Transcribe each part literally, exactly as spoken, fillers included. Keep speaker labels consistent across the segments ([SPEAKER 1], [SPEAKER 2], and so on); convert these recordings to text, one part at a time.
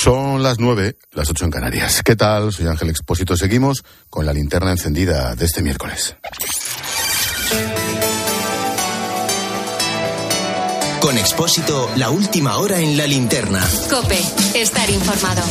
[SPEAKER 1] Son las nueve, las ocho en Canarias. ¿Qué tal? Soy Ángel Expósito. Seguimos con la linterna encendida de este miércoles.
[SPEAKER 2] Con Expósito, la última hora en la linterna.
[SPEAKER 3] COPE, estar informado.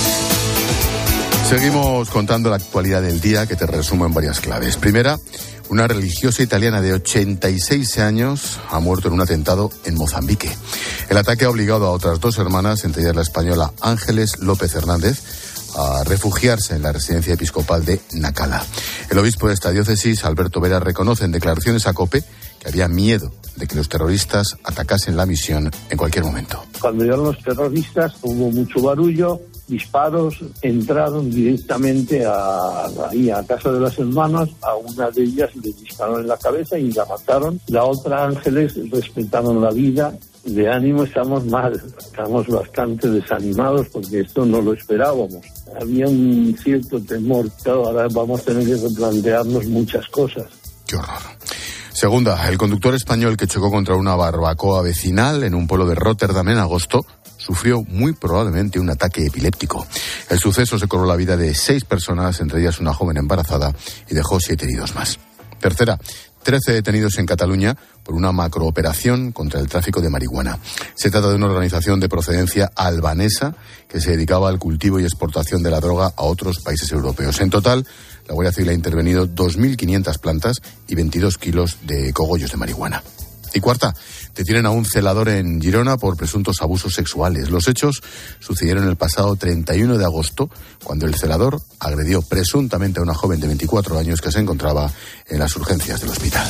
[SPEAKER 1] Seguimos contando la actualidad del día, que te resumo en varias claves. Primera, una religiosa italiana de ochenta y seis años ha muerto en un atentado en Mozambique. El ataque ha obligado a otras dos hermanas, entre ellas la española Ángeles López Hernández, a refugiarse en la residencia episcopal de Nacala. El obispo de esta diócesis, Alberto Vera, reconoce en declaraciones a COPE que había miedo de que los terroristas atacasen la misión en cualquier momento.
[SPEAKER 4] Cuando llegaron los terroristas hubo mucho barullo, disparos, entraron directamente a, ahí a casa de las hermanas, a una de ellas le dispararon en la cabeza y la mataron. La otra, Ángeles, respetaron la vida. De ánimo estamos mal, estamos bastante desanimados porque esto no lo esperábamos. Había un cierto temor, claro, ahora vamos a tener que replantearnos muchas cosas.
[SPEAKER 1] ¡Qué horror! Segunda, el conductor español que chocó contra una barbacoa vecinal en un pueblo de Rotterdam en agosto sufrió muy probablemente un ataque epiléptico. El suceso se cobró la vida de seis personas, entre ellas una joven embarazada, y dejó siete heridos más. Tercera, trece detenidos en Cataluña por una macrooperación contra el tráfico de marihuana. Se trata de una organización de procedencia albanesa que se dedicaba al cultivo y exportación de la droga a otros países europeos. En total, la Guardia Civil ha intervenido dos mil quinientas plantas y veintidós kilos de cogollos de marihuana. Y cuarta, detienen a un celador en Girona por presuntos abusos sexuales. Los hechos sucedieron el pasado treinta y uno de agosto, cuando el celador agredió presuntamente a una joven de veinticuatro años que se encontraba en las urgencias del hospital.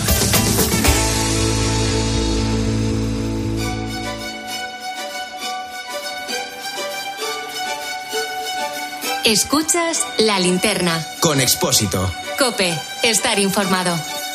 [SPEAKER 3] Escuchas la linterna.
[SPEAKER 2] Con Expósito.
[SPEAKER 3] COPE, estar informado.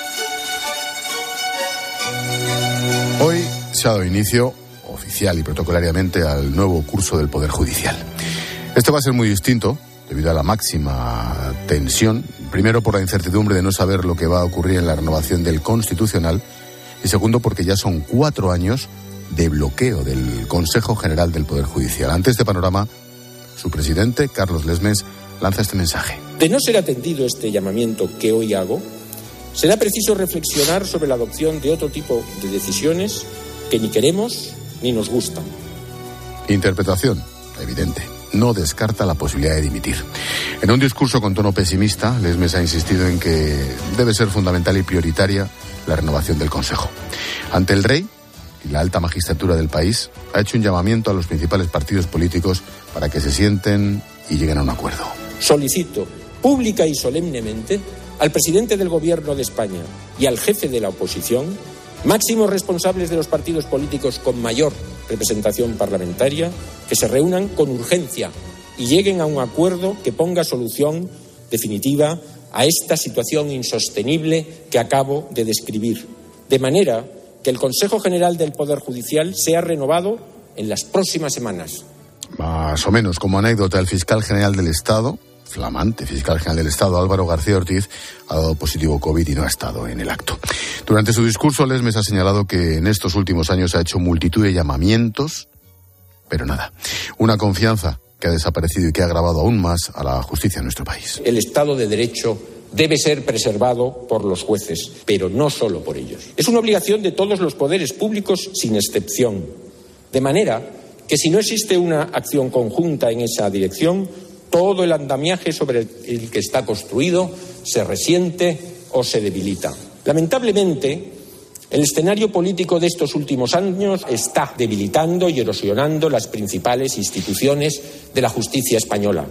[SPEAKER 1] Hoy se ha dado inicio, oficial y protocolariamente, al nuevo curso del Poder Judicial. Este va a ser muy distinto, debido a la máxima tensión. Primero, por la incertidumbre de no saber lo que va a ocurrir en la renovación del Constitucional. Y segundo, porque ya son cuatro años de bloqueo del Consejo General del Poder Judicial. Ante este panorama, su presidente, Carlos Lesmes, lanza este mensaje.
[SPEAKER 5] De no ser atendido este llamamiento que hoy hago, será preciso reflexionar sobre la adopción de otro tipo de decisiones que ni queremos ni nos gustan.
[SPEAKER 1] Interpretación, evidente. No descarta la posibilidad de dimitir. En un discurso con tono pesimista, Lesmes ha insistido en que debe ser fundamental y prioritaria la renovación del Consejo. Ante el rey y la alta magistratura del país, ha hecho un llamamiento a los principales partidos políticos para que se sienten y lleguen a un acuerdo.
[SPEAKER 5] Solicito pública y solemnemente al presidente del Gobierno de España y al jefe de la oposición, máximos responsables de los partidos políticos con mayor representación parlamentaria, que se reúnan con urgencia y lleguen a un acuerdo que ponga solución definitiva a esta situación insostenible que acabo de describir, de manera que el Consejo General del Poder Judicial sea renovado en las próximas semanas.
[SPEAKER 1] Más o menos, como anécdota, el fiscal general del Estado, flamante fiscal general del Estado, Álvaro García Ortiz, ha dado positivo COVID y no ha estado en el acto. Durante su discurso, Lesmes ha señalado que en estos últimos años ha hecho multitud de llamamientos, pero nada. Una confianza que ha desaparecido y que ha agravado aún más a la justicia en nuestro país.
[SPEAKER 5] El Estado de Derecho debe ser preservado por los jueces, pero no solo por ellos. Es una obligación de todos los poderes públicos sin excepción, de manera que si no existe una acción conjunta en esa dirección, todo el andamiaje sobre el que está construido se resiente o se debilita. Lamentablemente, el escenario político de estos últimos años está debilitando y erosionando las principales instituciones de la justicia española.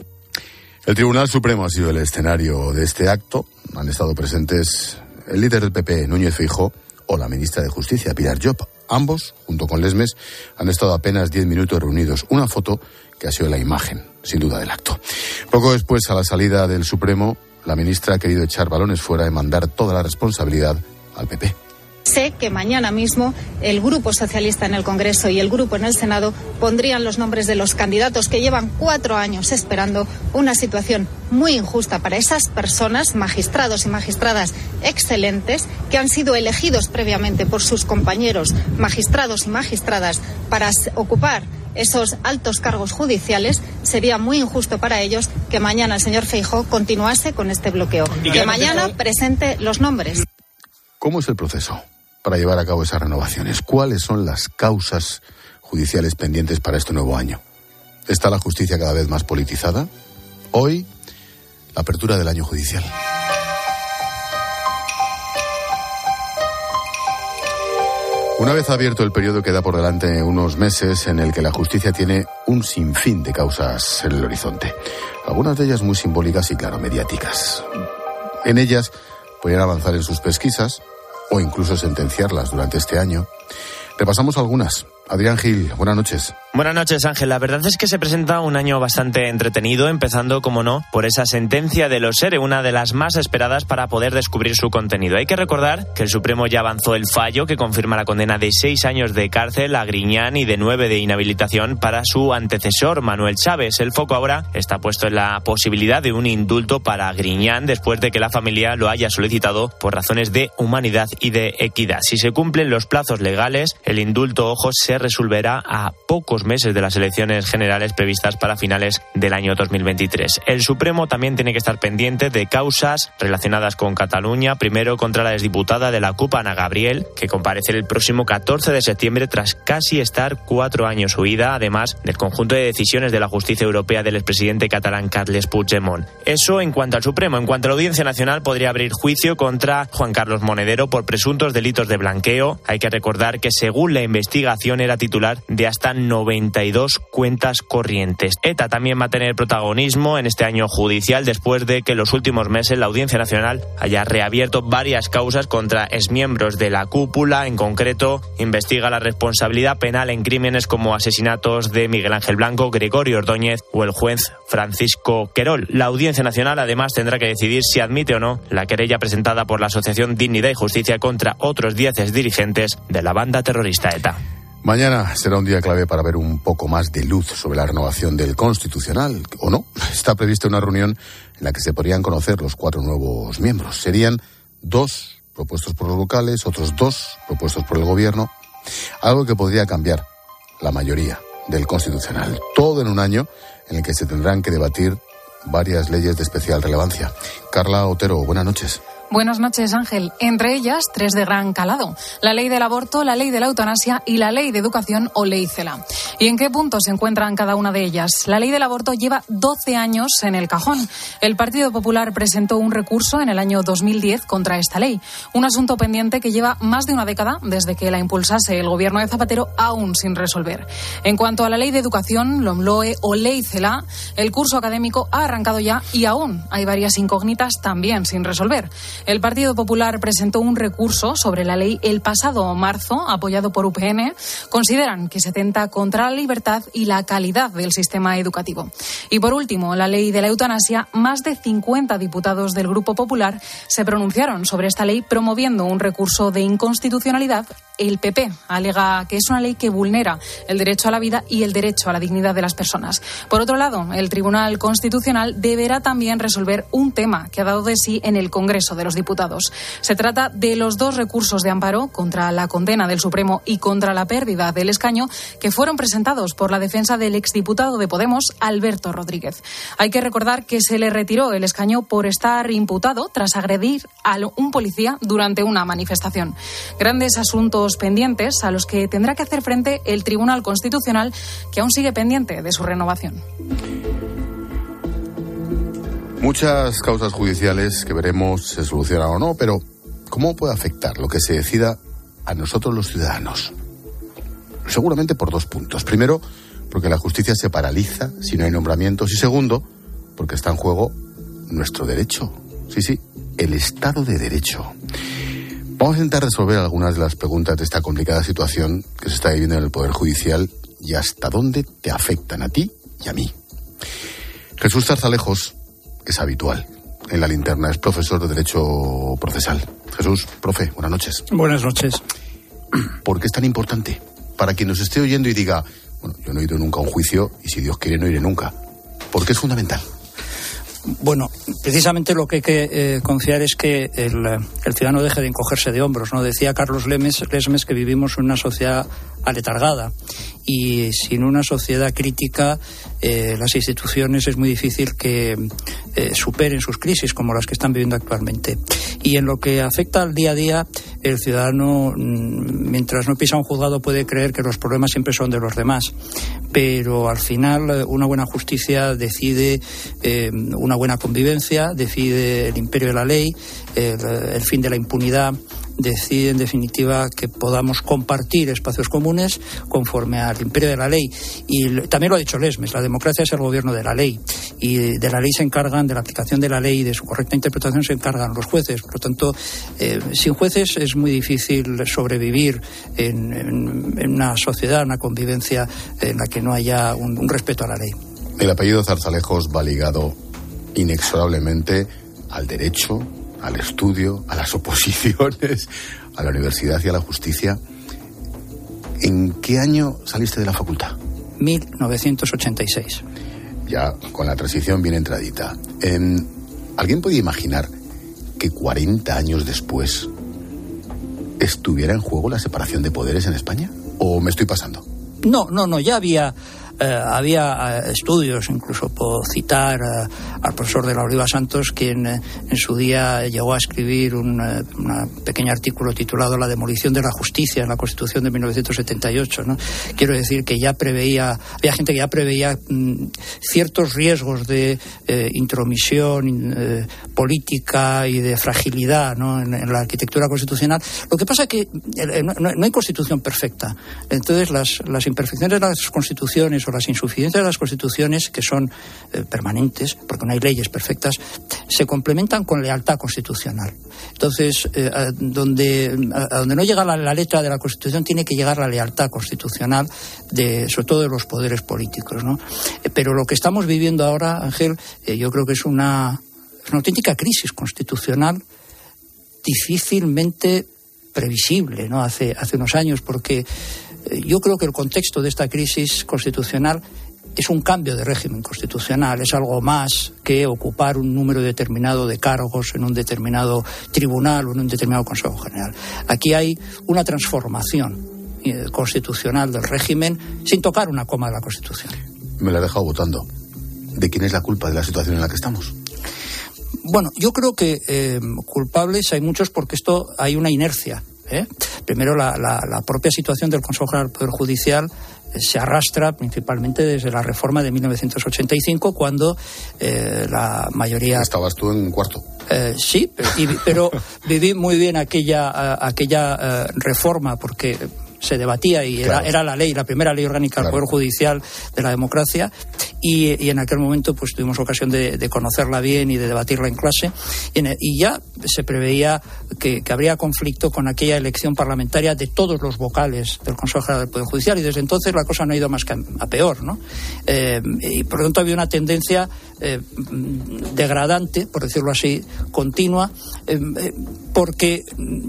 [SPEAKER 1] El Tribunal Supremo ha sido el escenario de este acto. Han estado presentes el líder del P P, Núñez Feijóo, o la ministra de Justicia, Pilar Llop. Ambos, junto con Lesmes, han estado apenas diez minutos reunidos. Una foto que ha sido la imagen, sin duda, del acto. Poco después, a la salida del Supremo, la ministra ha querido echar balones fuera y mandar toda la responsabilidad al P P.
[SPEAKER 6] Sé que mañana mismo el Grupo Socialista en el Congreso y el Grupo en el Senado pondrían los nombres de los candidatos que llevan cuatro años esperando, una situación muy injusta para esas personas, magistrados y magistradas excelentes, que han sido elegidos previamente por sus compañeros magistrados y magistradas para ocupar esos altos cargos judiciales, sería muy injusto para ellos que mañana el señor Feijóo continuase con este bloqueo. Y que mañana presente los nombres.
[SPEAKER 1] ¿Cómo es el proceso para llevar a cabo esas renovaciones? ¿Cuáles son las causas judiciales pendientes para este nuevo año? ¿Está la justicia cada vez más politizada? Hoy, la apertura del año judicial. Una vez abierto el periodo, queda por delante unos meses en el que la justicia tiene un sinfín de causas en el horizonte. Algunas de ellas muy simbólicas y, claro, mediáticas. En ellas podrían avanzar en sus pesquisas o incluso sentenciarlas durante este año. Repasamos algunas. Adrián Gil, buenas noches.
[SPEAKER 7] Buenas noches, Ángel. La verdad es que se presenta un año bastante entretenido, empezando, como no, por esa sentencia de los ERE, una de las más esperadas para poder descubrir su contenido. Hay que recordar que el Supremo ya avanzó el fallo que confirma la condena de seis años de cárcel a Griñán y de nueve de inhabilitación para su antecesor, Manuel Chávez. El foco ahora está puesto en la posibilidad de un indulto para Griñán después de que la familia lo haya solicitado por razones de humanidad y de equidad. Si se cumplen los plazos legales, el indulto, ojo, se resolverá a pocos meses de las elecciones generales previstas para finales del año dos mil veintitrés. El Supremo también tiene que estar pendiente de causas relacionadas con Cataluña, primero contra la exdiputada de la CUP, Ana Gabriel, que comparecerá el próximo catorce de septiembre tras casi estar cuatro años huida, además del conjunto de decisiones de la justicia europea del expresidente catalán Carles Puigdemont. Eso en cuanto al Supremo. En cuanto a la Audiencia Nacional, podría abrir juicio contra Juan Carlos Monedero por presuntos delitos de blanqueo. Hay que recordar que según la investigación era titular de hasta noventa y dos cuentas corrientes. ETA también va a tener protagonismo en este año judicial después de que en los últimos meses la Audiencia Nacional haya reabierto varias causas contra exmiembros de la cúpula. En concreto, investiga la responsabilidad penal en crímenes como asesinatos de Miguel Ángel Blanco, Gregorio Ordóñez o el juez Francisco Querol. La Audiencia Nacional además tendrá que decidir si admite o no la querella presentada por la Asociación Dignidad y Justicia contra otros diez dirigentes de la banda terrorista ETA.
[SPEAKER 1] Mañana será un día clave para ver un poco más de luz sobre la renovación del Constitucional, ¿o no? Está prevista una reunión en la que se podrían conocer los cuatro nuevos miembros. Serían dos propuestos por los locales, otros dos propuestos por el Gobierno, algo que podría cambiar la mayoría del Constitucional. Todo en un año en el que se tendrán que debatir varias leyes de especial relevancia. Carla Otero, buenas noches.
[SPEAKER 8] Buenas noches, Ángel. Entre ellas, tres de gran calado. La ley del aborto, la ley de la eutanasia y la ley de educación o ley CELA. ¿Y en qué punto se encuentran cada una de ellas? La ley del aborto lleva doce años en el cajón. El Partido Popular presentó un recurso en el año dos mil diez contra esta ley. Un asunto pendiente que lleva más de una década desde que la impulsase el gobierno de Zapatero, aún sin resolver. En cuanto a la ley de educación, LOMLOE o ley CELA, el curso académico ha arrancado ya y aún hay varias incógnitas también sin resolver. El Partido Popular presentó un recurso sobre la ley el pasado marzo, apoyado por U P N. Consideran que se atenta contra la libertad y la calidad del sistema educativo. Y por último, la ley de la eutanasia. Más de cincuenta diputados del Grupo Popular se pronunciaron sobre esta ley promoviendo un recurso de inconstitucionalidad. El P P alega que es una ley que vulnera el derecho a la vida y el derecho a la dignidad de las personas. Por otro lado, el Tribunal Constitucional deberá también resolver un tema que ha dado de sí en el Congreso de los Diputados. Se trata de los dos recursos de amparo contra la condena del Supremo y contra la pérdida del escaño que fueron presentados por la defensa del exdiputado de Podemos, Alberto Rodríguez. Hay que recordar que se le retiró el escaño por estar imputado tras agredir a un policía durante una manifestación. Grandes asuntos pendientes a los que tendrá que hacer frente el Tribunal Constitucional, que aún sigue pendiente de su renovación.
[SPEAKER 1] Muchas causas judiciales que veremos se solucionan o no, pero ¿cómo puede afectar lo que se decida a nosotros los ciudadanos? Seguramente por dos puntos. Primero, porque la justicia se paraliza si no hay nombramientos. Y segundo, porque está en juego nuestro derecho. Sí, sí, el Estado de Derecho. Vamos a intentar resolver algunas de las preguntas de esta complicada situación que se está viviendo en el Poder Judicial y hasta dónde te afectan a ti y a mí. Jesús Zarzalejos es habitual en la linterna, es profesor de Derecho Procesal. Jesús, profe, buenas noches.
[SPEAKER 9] Buenas noches.
[SPEAKER 1] ¿Por qué es tan importante? Para quien nos esté oyendo y diga, bueno, yo no he ido nunca a un juicio y si Dios quiere no iré nunca. ¿Por qué es fundamental?
[SPEAKER 9] Bueno, precisamente lo que hay que eh, confiar es que el, el ciudadano deje de encogerse de hombros, ¿no? Decía Carlos Lemes, Lesmes que vivimos en una sociedad aletargada y sin una sociedad crítica eh, las instituciones es muy difícil que eh, superen sus crisis como las que están viviendo actualmente. Y en lo que afecta al día a día, el ciudadano, mientras no pisa un juzgado, puede creer que los problemas siempre son de los demás, pero al final una buena justicia decide eh, una buena convivencia, decide el imperio de la ley, el, el fin de la impunidad, decide en definitiva que podamos compartir espacios comunes conforme al imperio de la ley. Y también lo ha dicho Lesmes, la democracia es el gobierno de la ley, y de la ley se encargan, de la aplicación de la ley y de su correcta interpretación se encargan los jueces. Por lo tanto, eh, sin jueces es muy difícil sobrevivir en, en, en una sociedad, una convivencia en la que no haya un, un respeto a la ley.
[SPEAKER 1] El apellido Zarzalejos va ligado inexorablemente al derecho, al estudio, a las oposiciones, a la universidad y a la justicia. ¿En qué año saliste de la facultad?
[SPEAKER 9] mil novecientos ochenta y seis.
[SPEAKER 1] Ya con la transición bien entradita. Eh, ¿Alguien podía imaginar que cuarenta años después estuviera en juego la separación de poderes en España? ¿O me estoy pasando?
[SPEAKER 9] No, no, no, ya había... Eh, había eh, estudios, incluso puedo citar eh, al profesor de la Oliva Santos, quien eh, en su día llegó a escribir un eh, pequeño artículo titulado La demolición de la justicia en la Constitución de mil novecientos setenta y ocho, ¿no? Quiero decir que ya preveía, había gente que ya preveía mmm, ciertos riesgos de eh, intromisión eh, política y de fragilidad, ¿no? en, en la arquitectura constitucional. Lo que pasa es que eh, no, no hay constitución perfecta. Entonces las, las imperfecciones de las constituciones o las insuficiencias de las constituciones, que son eh, permanentes, porque no hay leyes perfectas, se complementan con lealtad constitucional. Entonces, eh, a, donde, a, a donde no llega la, la letra de la Constitución, tiene que llegar la lealtad constitucional, de, sobre todo de los poderes políticos, ¿no? Eh, pero lo que estamos viviendo ahora, Ángel, eh, yo creo que es una, es una auténtica crisis constitucional difícilmente previsible, ¿no? Hace, hace unos años, porque yo creo que el contexto de esta crisis constitucional es un cambio de régimen constitucional, es algo más que ocupar un número determinado de cargos en un determinado tribunal o en un determinado Consejo General. Aquí hay una transformación constitucional del régimen sin tocar una coma de la Constitución.
[SPEAKER 1] Me la he dejado votando. ¿De quién es la culpa de la situación en la que estamos?
[SPEAKER 9] Bueno, yo creo que eh, culpables hay muchos, porque esto hay una inercia. ¿Eh? Primero, la, la, la propia situación del Consejo General del Poder Judicial eh, se arrastra principalmente desde la reforma de mil novecientos ochenta y cinco, cuando eh, la mayoría...
[SPEAKER 1] Estabas tú en cuarto.
[SPEAKER 9] Eh, sí, pero, y, pero viví muy bien aquella, a, aquella eh, reforma, porque se debatía y era, claro. era la ley, la primera ley orgánica del claro. Poder Judicial de la democracia, y, y en aquel momento pues tuvimos ocasión de, de conocerla bien y de debatirla en clase, y, en, y ya se preveía que, que habría conflicto con aquella elección parlamentaria de todos los vocales del Consejo General del Poder Judicial, y desde entonces la cosa no ha ido más que a, a peor, ¿no? Eh, y por lo tanto había una tendencia eh, degradante, por decirlo así, continua, eh, eh, porque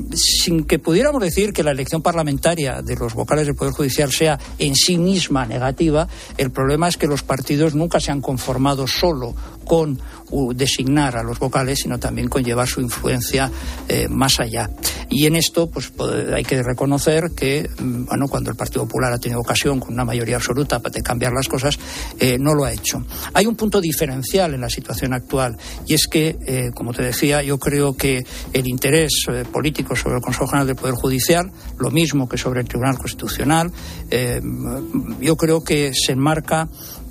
[SPEAKER 9] sin que pudiéramos decir que la elección parlamentaria de los vocales del Poder Judicial sea en sí misma negativa, el problema es que los partidos nunca se han conformado solo con uh, designar a los vocales, sino también con llevar su influencia eh, más allá. Y en esto pues hay que reconocer que, bueno, cuando el Partido Popular ha tenido ocasión con una mayoría absoluta de cambiar las cosas, eh, no lo ha hecho. Hay un punto diferencial en la situación actual, y es que, eh, como te decía, yo creo que el interés eh, político sobre el Consejo General del Poder Judicial, lo mismo que sobre el Tribunal Constitucional, eh, yo creo que se enmarca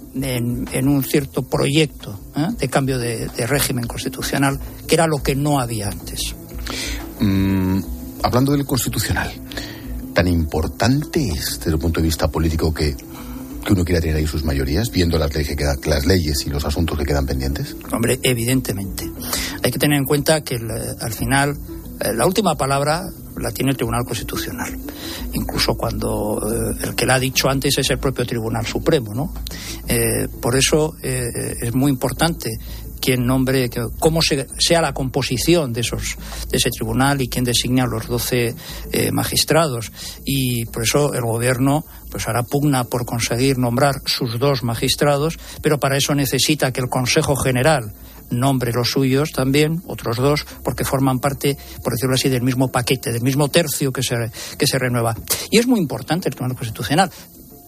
[SPEAKER 9] En, en un cierto proyecto ¿eh? de cambio de, de régimen constitucional, que era lo que no había antes.
[SPEAKER 1] Mm, hablando del constitucional, ¿tan importante es desde el punto de vista político que, que uno quiera tener ahí sus mayorías, viendo las leyes, que quedan, las leyes y los asuntos que quedan pendientes?
[SPEAKER 9] Hombre, evidentemente. Hay que tener en cuenta que el, al final eh, la última palabra la tiene el Tribunal Constitucional, incluso cuando eh, el que la ha dicho antes es el propio Tribunal Supremo, ¿no? Eh, por eso eh, es muy importante quién nombre, que, cómo se, sea la composición de esos de ese tribunal y quién designa a los doce eh, magistrados, y por eso el gobierno pues hará pugna por conseguir nombrar sus dos magistrados, pero para eso necesita que el Consejo General nombre los suyos también, otros dos, porque forman parte, por decirlo así, del mismo paquete, del mismo tercio que se, que se renueva. Y es muy importante el Tribunal Constitucional.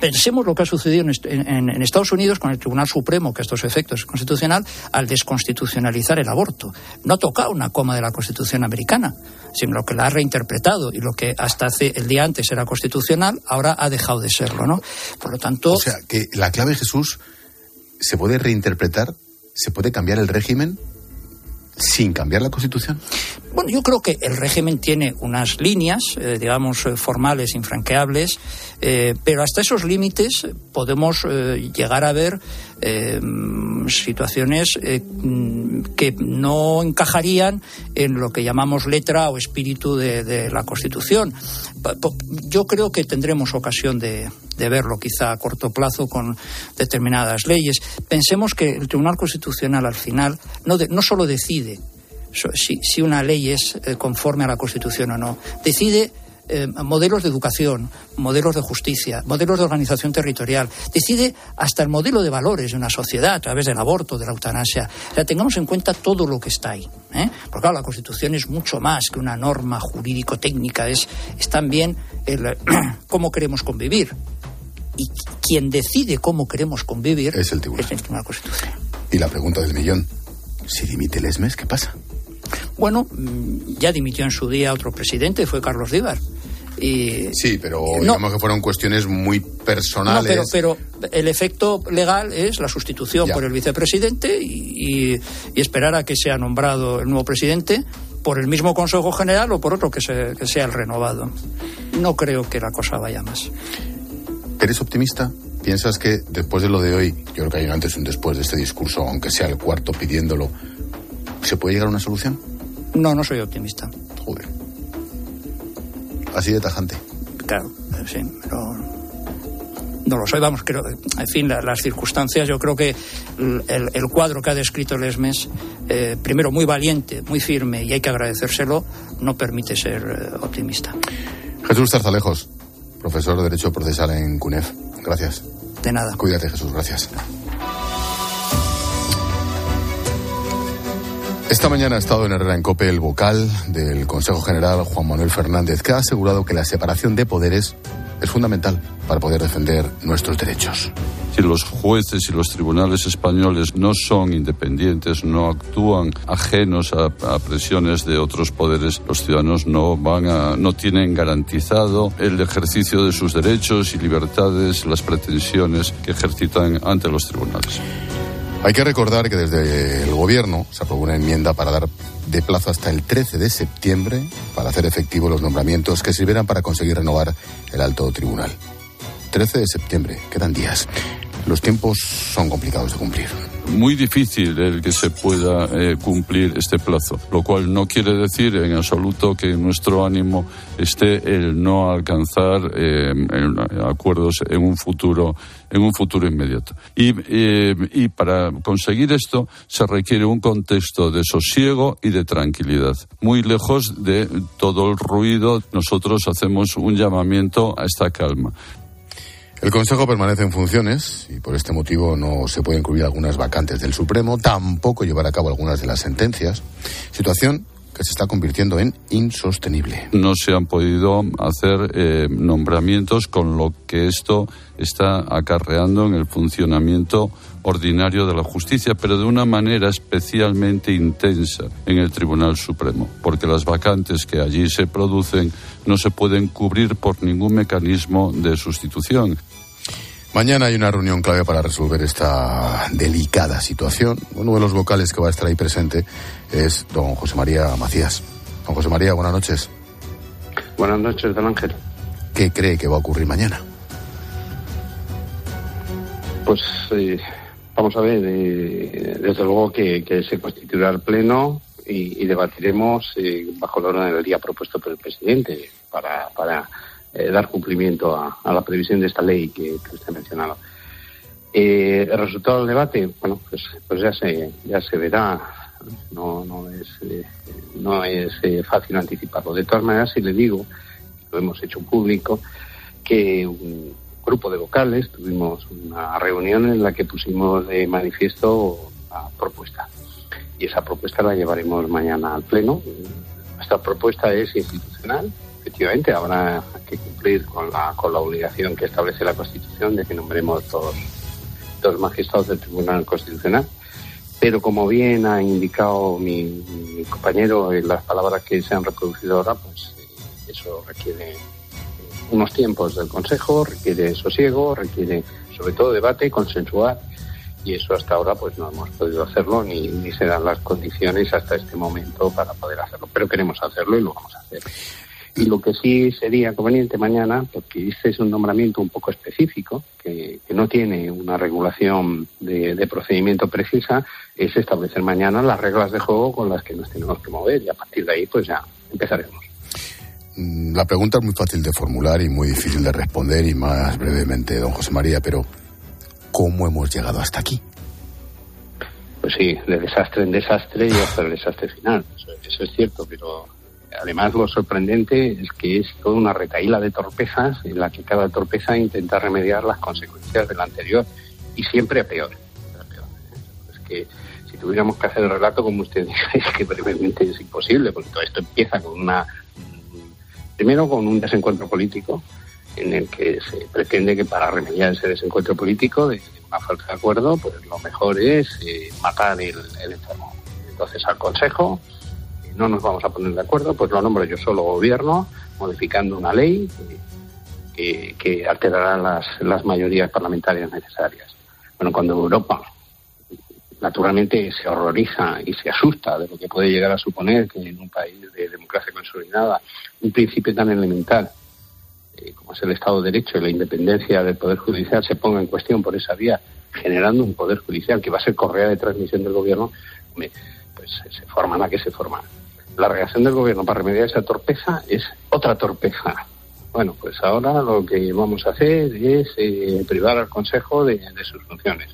[SPEAKER 9] Pensemos lo que ha sucedido en, en, en Estados Unidos con el Tribunal Supremo, que a estos efectos es constitucional, al desconstitucionalizar el aborto. No ha tocado una coma de la Constitución americana, sino lo que la ha reinterpretado, y lo que hasta hace el día antes era constitucional, ahora ha dejado de serlo, ¿no? Por lo tanto...
[SPEAKER 1] O sea, que la clave, Jesús, se puede reinterpretar, se puede cambiar el régimen sin cambiar la Constitución.
[SPEAKER 9] Bueno, yo creo que el régimen tiene unas líneas, eh, digamos, eh, formales, infranqueables, eh, pero hasta esos límites podemos eh, llegar a ver eh, situaciones eh, que no encajarían en lo que llamamos letra o espíritu de, de la Constitución. Yo creo que tendremos ocasión de, de verlo quizá a corto plazo con determinadas leyes. Pensemos que el Tribunal Constitucional al final no, de, no solo decide Si, si una ley es eh, conforme a la Constitución o no. Decide eh, modelos de educación, modelos de justicia, modelos de organización territorial. Decide hasta el modelo de valores de una sociedad a través del aborto, de la eutanasia. O sea, tengamos en cuenta todo lo que está ahí, ¿eh? Porque claro, la Constitución es mucho más que una norma jurídico-técnica. Es, es también el, cómo queremos convivir. Y quien decide cómo queremos convivir
[SPEAKER 1] es el Tribunal,
[SPEAKER 9] es el Tribunal Constitucional.
[SPEAKER 1] Y la pregunta del millón: si dimite Lesmes, ¿qué pasa?
[SPEAKER 9] Bueno, ya dimitió en su día otro presidente, fue Carlos Díbar. Y,
[SPEAKER 1] sí, pero
[SPEAKER 9] no,
[SPEAKER 1] digamos que fueron cuestiones muy personales.
[SPEAKER 9] No, pero, pero el efecto legal es la sustitución ya. por el vicepresidente y, y, y esperar a que sea nombrado el nuevo presidente por el mismo Consejo General o por otro que, se, que sea el renovado. No creo que la cosa vaya más.
[SPEAKER 1] ¿Eres optimista? ¿Piensas que después de lo de hoy, yo creo que hay un antes y un después de este discurso, aunque sea el cuarto pidiéndolo, ¿se puede llegar a una solución?
[SPEAKER 9] No, no soy optimista.
[SPEAKER 1] Joder. Así de tajante.
[SPEAKER 9] Claro, sí, pero no lo soy. Vamos, creo, en fin, la, las circunstancias, yo creo que el, el cuadro que ha descrito Lesmes, eh, primero muy valiente, muy firme, y hay que agradecérselo, no permite ser eh, optimista.
[SPEAKER 1] Jesús Zarzalejos, profesor de Derecho Procesal en CUNEF. Gracias.
[SPEAKER 9] De nada.
[SPEAKER 1] Cuídate, Jesús, gracias. Esta mañana ha estado en Herrera en COPE el vocal del Consejo General, Juan Manuel Fernández, que ha asegurado que la separación de poderes es fundamental para poder defender nuestros derechos.
[SPEAKER 10] Si los jueces y los tribunales españoles no son independientes, no actúan ajenos a, a presiones de otros poderes, los ciudadanos no van a, no tienen garantizado el ejercicio de sus derechos y libertades, las pretensiones que ejercitan ante los tribunales.
[SPEAKER 1] Hay que recordar que desde el Gobierno se aprobó una enmienda para dar de plazo hasta el trece de septiembre para hacer efectivos los nombramientos que sirvieran para conseguir renovar el alto tribunal. trece de septiembre, quedan días. Los tiempos son complicados de cumplir.
[SPEAKER 10] Muy difícil el que se pueda eh, cumplir este plazo, lo cual no quiere decir en absoluto que en nuestro ánimo esté el no alcanzar eh, en, acuerdos en un futuro en un futuro inmediato. Y, eh, y para conseguir esto se requiere un contexto de sosiego y de tranquilidad. Muy lejos de todo el ruido, nosotros hacemos un llamamiento a esta calma.
[SPEAKER 1] El Consejo permanece en funciones y por este motivo no se pueden cubrir algunas vacantes del Supremo, tampoco llevar a cabo algunas de las sentencias, situación que se está convirtiendo en insostenible.
[SPEAKER 10] No se han podido hacer eh, nombramientos, con lo que esto está acarreando en el funcionamiento ordinario de la justicia, pero de una manera especialmente intensa en el Tribunal Supremo, porque las vacantes que allí se producen no se pueden cubrir por ningún mecanismo de sustitución.
[SPEAKER 1] Mañana hay una reunión clave para resolver esta delicada situación. Uno de los vocales que va a estar ahí presente es don José María Macías. Don José María, buenas noches.
[SPEAKER 11] Buenas noches, don Ángel.
[SPEAKER 1] ¿Qué cree que va a ocurrir mañana?
[SPEAKER 11] Pues eh, vamos a ver, eh, desde luego que, que se constituirá el Pleno y, y debatiremos eh, bajo el orden del día propuesto por el presidente para... para Eh, dar cumplimiento a, a la previsión de esta ley que, que usted ha mencionado. Eh, el resultado del debate, bueno, pues, pues ya se ya se verá. No no es eh, no es eh, fácil anticiparlo. De todas maneras, si le digo, lo hemos hecho público, que un grupo de vocales tuvimos una reunión en la que pusimos de manifiesto la propuesta, y esa propuesta la llevaremos mañana al Pleno. Esta propuesta es institucional. efectivamente habrá que cumplir con la, con la obligación que establece la Constitución de que nombremos dos, dos magistrados del Tribunal Constitucional. Pero como bien ha indicado mi, mi compañero en las palabras que se han reproducido ahora, pues eh, eso requiere unos tiempos del Consejo, requiere sosiego, requiere sobre todo debate, consensuar, y eso hasta ahora pues no hemos podido hacerlo ni, ni se dan las condiciones hasta este momento para poder hacerlo. Pero queremos hacerlo y lo vamos a hacer. Y lo que sí sería conveniente mañana, porque este es un nombramiento un poco específico, que, que no tiene una regulación de, de procedimiento precisa, es establecer mañana las reglas de juego con las que nos tenemos que mover, y a partir de ahí pues ya empezaremos.
[SPEAKER 1] La pregunta es muy fácil de formular y muy difícil de responder, y más brevemente, don José María, pero ¿cómo hemos llegado hasta aquí?
[SPEAKER 11] Pues sí, de desastre en desastre y hasta el desastre final. Eso, eso es cierto, pero además lo sorprendente es que es toda una retahíla de torpezas en la que cada torpeza intenta remediar las consecuencias de la anterior, y siempre a peor. A peor. Es que si tuviéramos que hacer el relato, como usted dice, es que brevemente es imposible, porque todo esto empieza con una... Primero con un desencuentro político, en el que se pretende que para remediar ese desencuentro político de, de una falta de acuerdo, pues lo mejor es eh, matar el, el enfermo. Entonces al Consejo, eh, no nos vamos a poner de acuerdo, pues lo nombro yo solo gobierno, modificando una ley que, que, que alterará las, las mayorías parlamentarias necesarias. Bueno, cuando Europa naturalmente se horroriza y se asusta de lo que puede llegar a suponer que en un país de democracia consolidada un principio tan elemental eh, como es el Estado de Derecho y la independencia del Poder Judicial se ponga en cuestión por esa vía, generando un Poder Judicial que va a ser correa de transmisión del gobierno, pues se forma la que se forma. La reacción del gobierno para remediar esa torpeza es otra torpeza. Bueno, pues ahora lo que vamos a hacer es eh, privar al Consejo de, de sus funciones.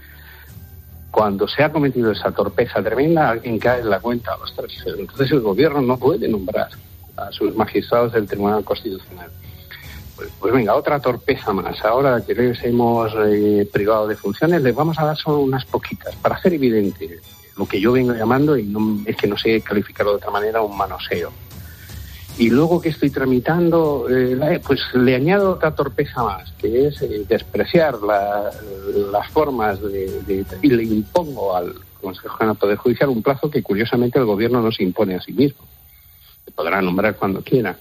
[SPEAKER 11] Cuando se ha cometido esa torpeza tremenda, alguien cae en la cuenta. Ostras, entonces el gobierno no puede nombrar a sus magistrados del Tribunal Constitucional. Pues, pues venga, otra torpeza más. Ahora que les hemos eh, privado de funciones, les vamos a dar solo unas poquitas, para hacer evidente lo que yo vengo llamando, y no, es que no sé calificarlo de otra manera, un manoseo. Y luego que estoy tramitando, eh, pues le añado otra torpeza más, que es eh, despreciar la, las formas de, de, y le impongo al Consejo General del Poder Judicial un plazo que curiosamente el gobierno no se impone a sí mismo. Se podrá nombrar cuando quiera.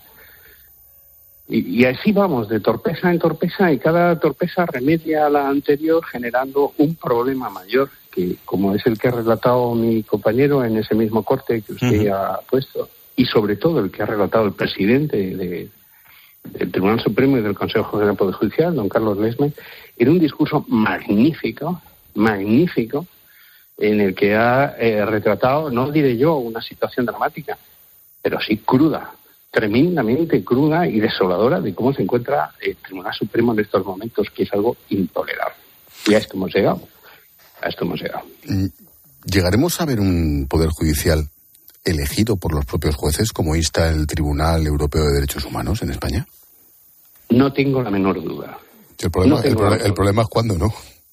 [SPEAKER 11] Y, y así vamos, de torpeza en torpeza, y cada torpeza remedia a la anterior generando un problema mayor, que como es el que ha relatado mi compañero en ese mismo corte que usted uh-huh. ha puesto. Y sobre todo el que ha relatado el presidente de, del Tribunal Supremo y del Consejo General del Poder Judicial, don Carlos Lesmes, en un discurso magnífico, magnífico, en el que ha eh, retratado, no diré yo, una situación dramática, pero sí cruda, tremendamente cruda y desoladora de cómo se encuentra el Tribunal Supremo en estos momentos, que es algo intolerable. Y a esto hemos llegado. A esto hemos llegado.
[SPEAKER 1] ¿Llegaremos a ver un Poder Judicial elegido por los propios jueces, como insta el Tribunal Europeo de Derechos Humanos en España?
[SPEAKER 11] No tengo la menor duda.
[SPEAKER 1] El problema,
[SPEAKER 11] no
[SPEAKER 1] el, pro, el problema es cuándo, ¿no?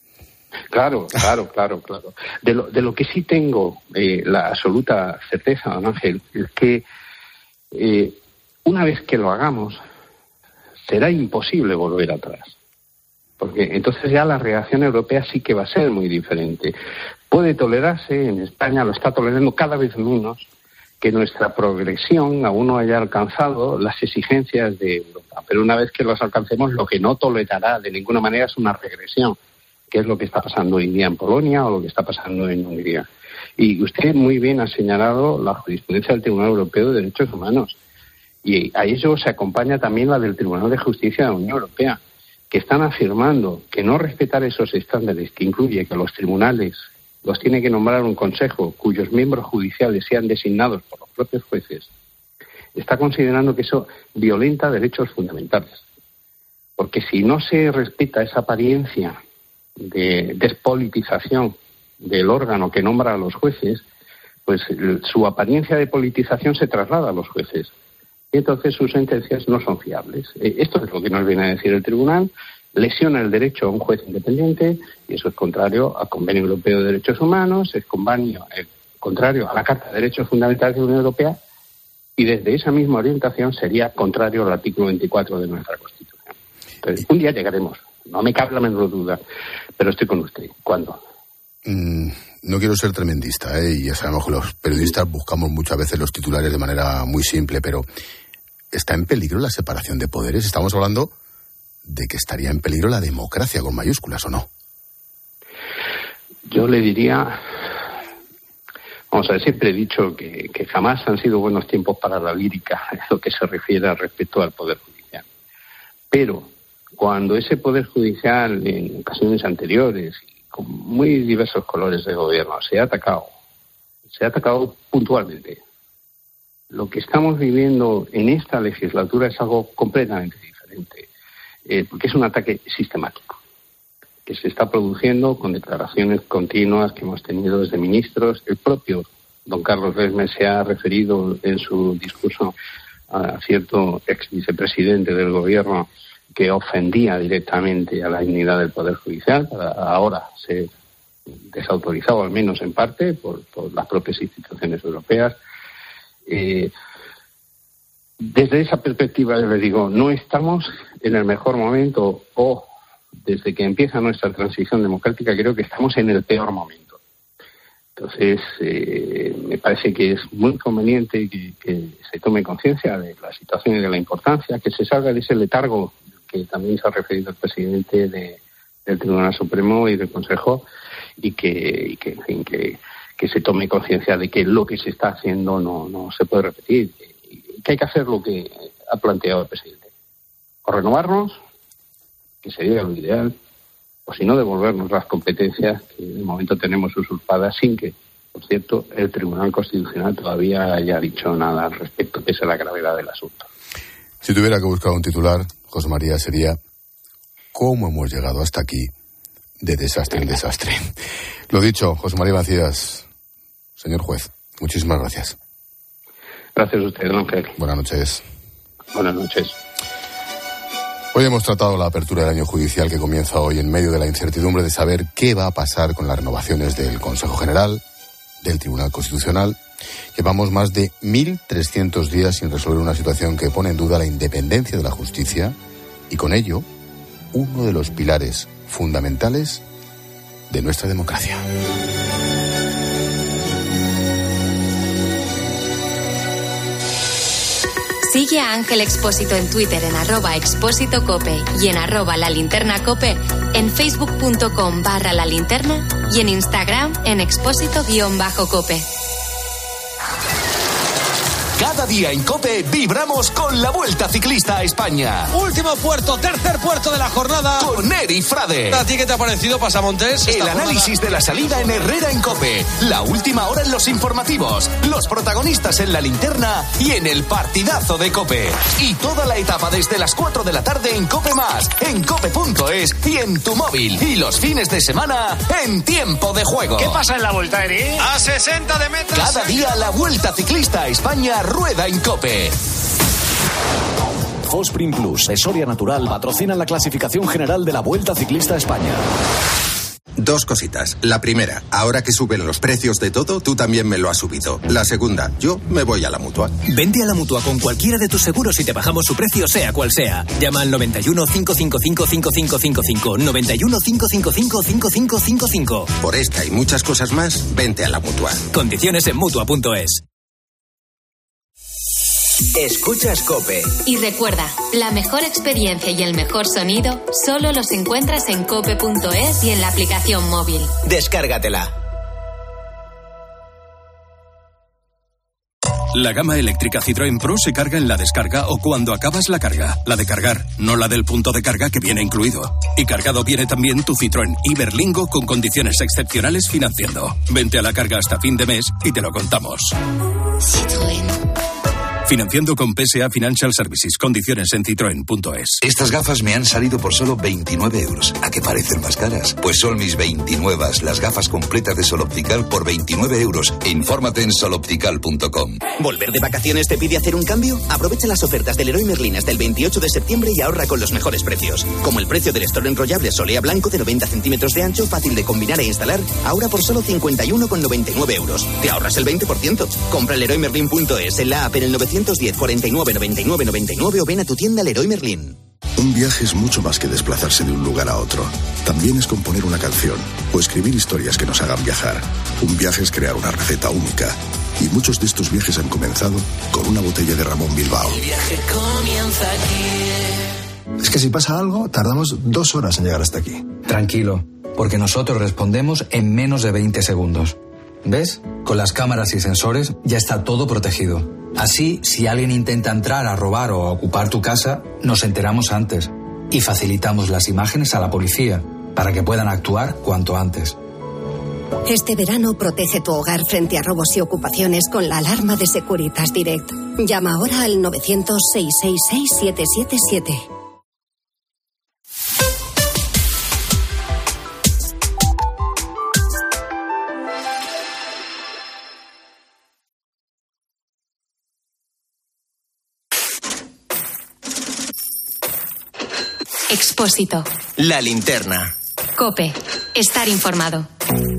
[SPEAKER 11] Claro, claro, claro, claro. De lo, de lo que sí tengo eh, la absoluta certeza, don Ángel, es que eh, una vez que lo hagamos, será imposible volver atrás. Porque entonces ya la reacción europea sí que va a ser muy diferente. Puede tolerarse, en España lo está tolerando cada vez menos, que nuestra progresión aún no haya alcanzado las exigencias de Europa. Pero una vez que las alcancemos, lo que no tolerará de ninguna manera es una regresión, que es lo que está pasando hoy en día en Polonia o lo que está pasando en Hungría. Y usted muy bien ha señalado la jurisprudencia del Tribunal Europeo de Derechos Humanos. Y a ello se acompaña también la del Tribunal de Justicia de la Unión Europea, que están afirmando que no respetar esos estándares, que incluye que los tribunales los tiene que nombrar un consejo cuyos miembros judiciales sean designados por los propios jueces, está considerando que eso violenta derechos fundamentales. Porque si no se respeta esa apariencia de despolitización del órgano que nombra a los jueces, pues su apariencia de politización se traslada a los jueces. Y entonces sus sentencias no son fiables. Esto es lo que nos viene a decir el tribunal. Lesiona el derecho a un juez independiente, y eso es contrario al Convenio Europeo de Derechos Humanos, es convenio, es contrario a la Carta de Derechos Fundamentales de la Unión Europea, y desde esa misma orientación sería contrario al artículo veinticuatro de nuestra Constitución. Entonces, un día llegaremos, no me cabe la menor duda, pero estoy con usted. ¿Cuándo?
[SPEAKER 1] Mm, no quiero ser tremendista, ¿eh? Y ya sabemos que los periodistas buscamos muchas veces los titulares de manera muy simple, pero ¿está en peligro la separación de poderes? Estamos hablando de que estaría en peligro la democracia con mayúsculas, ¿o no?
[SPEAKER 11] Yo le diría... Vamos a ver, siempre he dicho que, que jamás han sido buenos tiempos para la lírica en lo que se refiere respecto al Poder Judicial. Pero cuando ese Poder Judicial, en ocasiones anteriores, con muy diversos colores de gobierno, se ha atacado, se ha atacado puntualmente, lo que estamos viviendo en esta legislatura es algo completamente diferente, eh, porque es un ataque sistemático que se está produciendo con declaraciones continuas que hemos tenido desde ministros. El propio don Carlos Lesmes se ha referido en su discurso a cierto ex vicepresidente del gobierno que ofendía directamente a la dignidad del Poder Judicial, para ahora ser desautorizado, al menos en parte, por, por las propias instituciones europeas. Eh, desde esa perspectiva, yo le digo, no estamos en el mejor momento, o desde que empieza nuestra transición democrática, creo que estamos en el peor momento. Entonces, eh, me parece que es muy conveniente que, que se tome conciencia de la situación y de la importancia, que se salga de ese letargo que también se ha referido el presidente de, del Tribunal Supremo y del Consejo, y que, y que, en fin, que, que se tome conciencia de que lo que se está haciendo no, no se puede repetir, y que hay que hacer lo que ha planteado el presidente. O renovarnos, que sería lo ideal, o si no, devolvernos las competencias que de momento tenemos usurpadas, sin que, por cierto, el Tribunal Constitucional todavía haya dicho nada al respecto, pese a la gravedad del asunto.
[SPEAKER 1] Si tuviera que buscar un titular, José María, sería ¿cómo hemos llegado hasta aquí de desastre en desastre? Lo dicho, José María Macías, señor juez, muchísimas gracias.
[SPEAKER 11] Gracias a usted, Ángel.
[SPEAKER 1] Buenas noches.
[SPEAKER 11] Buenas noches.
[SPEAKER 1] Hoy hemos tratado la apertura del año judicial que comienza hoy en medio de la incertidumbre de saber qué va a pasar con las renovaciones del Consejo General, del Tribunal Constitucional. Llevamos más de mil trescientos días sin resolver una situación que pone en duda la independencia de la justicia y con ello uno de los pilares fundamentales de nuestra democracia.
[SPEAKER 3] Sigue a Ángel Expósito en Twitter en arroba Expósito Cope y en arroba La Linterna Cope, en facebook.com barra La Linterna y en Instagram en Expósito-Cope.
[SPEAKER 12] Cada día en COPE vibramos con la Vuelta Ciclista a España.
[SPEAKER 13] Último puerto, tercer puerto de la jornada.
[SPEAKER 12] Con Eri Frade.
[SPEAKER 13] ¿A ti qué te ha parecido, Pasamontes?
[SPEAKER 12] El análisis jornada de la salida en Herrera en COPE. La última hora en los informativos. Los protagonistas en La Linterna y en el partidazo de COPE. Y toda la etapa desde las cuatro de la tarde en COPE Más, en cope punto es y en tu móvil. Y los fines de semana en Tiempo de Juego.
[SPEAKER 13] ¿Qué pasa en la Vuelta, Eri? A sesenta de metros.
[SPEAKER 12] Cada día la Vuelta Ciclista a España rueda en COPE.
[SPEAKER 14] Fosprin Plus, de Soria Natural, patrocina la clasificación general de la Vuelta Ciclista a España.
[SPEAKER 15] Dos cositas. La primera, ahora que suben los precios de todo, tú también me lo has subido. La segunda, yo me voy a la Mutua.
[SPEAKER 16] Vente a la Mutua con cualquiera de tus seguros y te bajamos su precio, sea cual sea. Llama al noventa y uno, cinco cinco cinco, cinco cinco cinco cinco, noventa y uno, cinco cinco cinco, cinco cinco cinco cinco.
[SPEAKER 15] Por esta y muchas cosas más, vente a la Mutua.
[SPEAKER 16] Condiciones en Mutua punto es.
[SPEAKER 2] Escuchas COPE.
[SPEAKER 3] Y recuerda, la mejor experiencia y el mejor sonido solo los encuentras en cope punto es y en la aplicación móvil.
[SPEAKER 2] Descárgatela.
[SPEAKER 17] La gama eléctrica Citroën Pro se carga en la descarga o cuando acabas la carga. La de cargar, no la del punto de carga que viene incluido. Y cargado viene también tu Citroën Iberlingo con condiciones excepcionales financiando. Vente a la carga hasta fin de mes y te lo contamos.
[SPEAKER 3] Citroën.
[SPEAKER 17] Financiando con P S A Financial Services. Condiciones en citroen punto es.
[SPEAKER 18] Estas gafas me han salido por solo veintinueve euros. ¿A qué parecen más caras? Pues son mis veintinueve, las gafas completas de Sol Optical por veintinueve euros. Infórmate en sol optical punto com.
[SPEAKER 2] ¿Volver de vacaciones te pide hacer un cambio? Aprovecha las ofertas del Leroy Merlin hasta el veintiocho de septiembre y ahorra con los mejores precios. Como el precio del store enrollable Solea Blanco de noventa centímetros de ancho, fácil de combinar e instalar, ahora por solo cincuenta y uno con noventa y nueve euros. Te ahorras el veinte por ciento. Compra leroy merlin punto es en la app en el novecientos diez, cuarenta y nueve, noventa y nueve, noventa y nueve o ven a tu tienda Leroy Merlin.
[SPEAKER 19] Un viaje es mucho más que desplazarse de un lugar a otro. También es componer una canción o escribir historias que nos hagan viajar. Un viaje es crear una receta única. Y muchos de estos viajes han comenzado con una botella de Ramón Bilbao.
[SPEAKER 20] El viaje comienza aquí.
[SPEAKER 21] Es que si pasa algo, tardamos dos horas en llegar hasta aquí.
[SPEAKER 22] Tranquilo, porque nosotros respondemos en menos de veinte segundos. ¿Ves? Con las cámaras y sensores ya está todo protegido. Así, si alguien intenta entrar a robar o a ocupar tu casa, nos enteramos antes y facilitamos las imágenes a la policía para que puedan actuar cuanto antes.
[SPEAKER 23] Este verano protege tu hogar frente a robos y ocupaciones con la alarma de Securitas Direct. Llama ahora al novecientos, seiscientos sesenta y seis, siete siete siete.
[SPEAKER 3] Expósito.
[SPEAKER 12] La linterna.
[SPEAKER 3] COPE. Estar informado.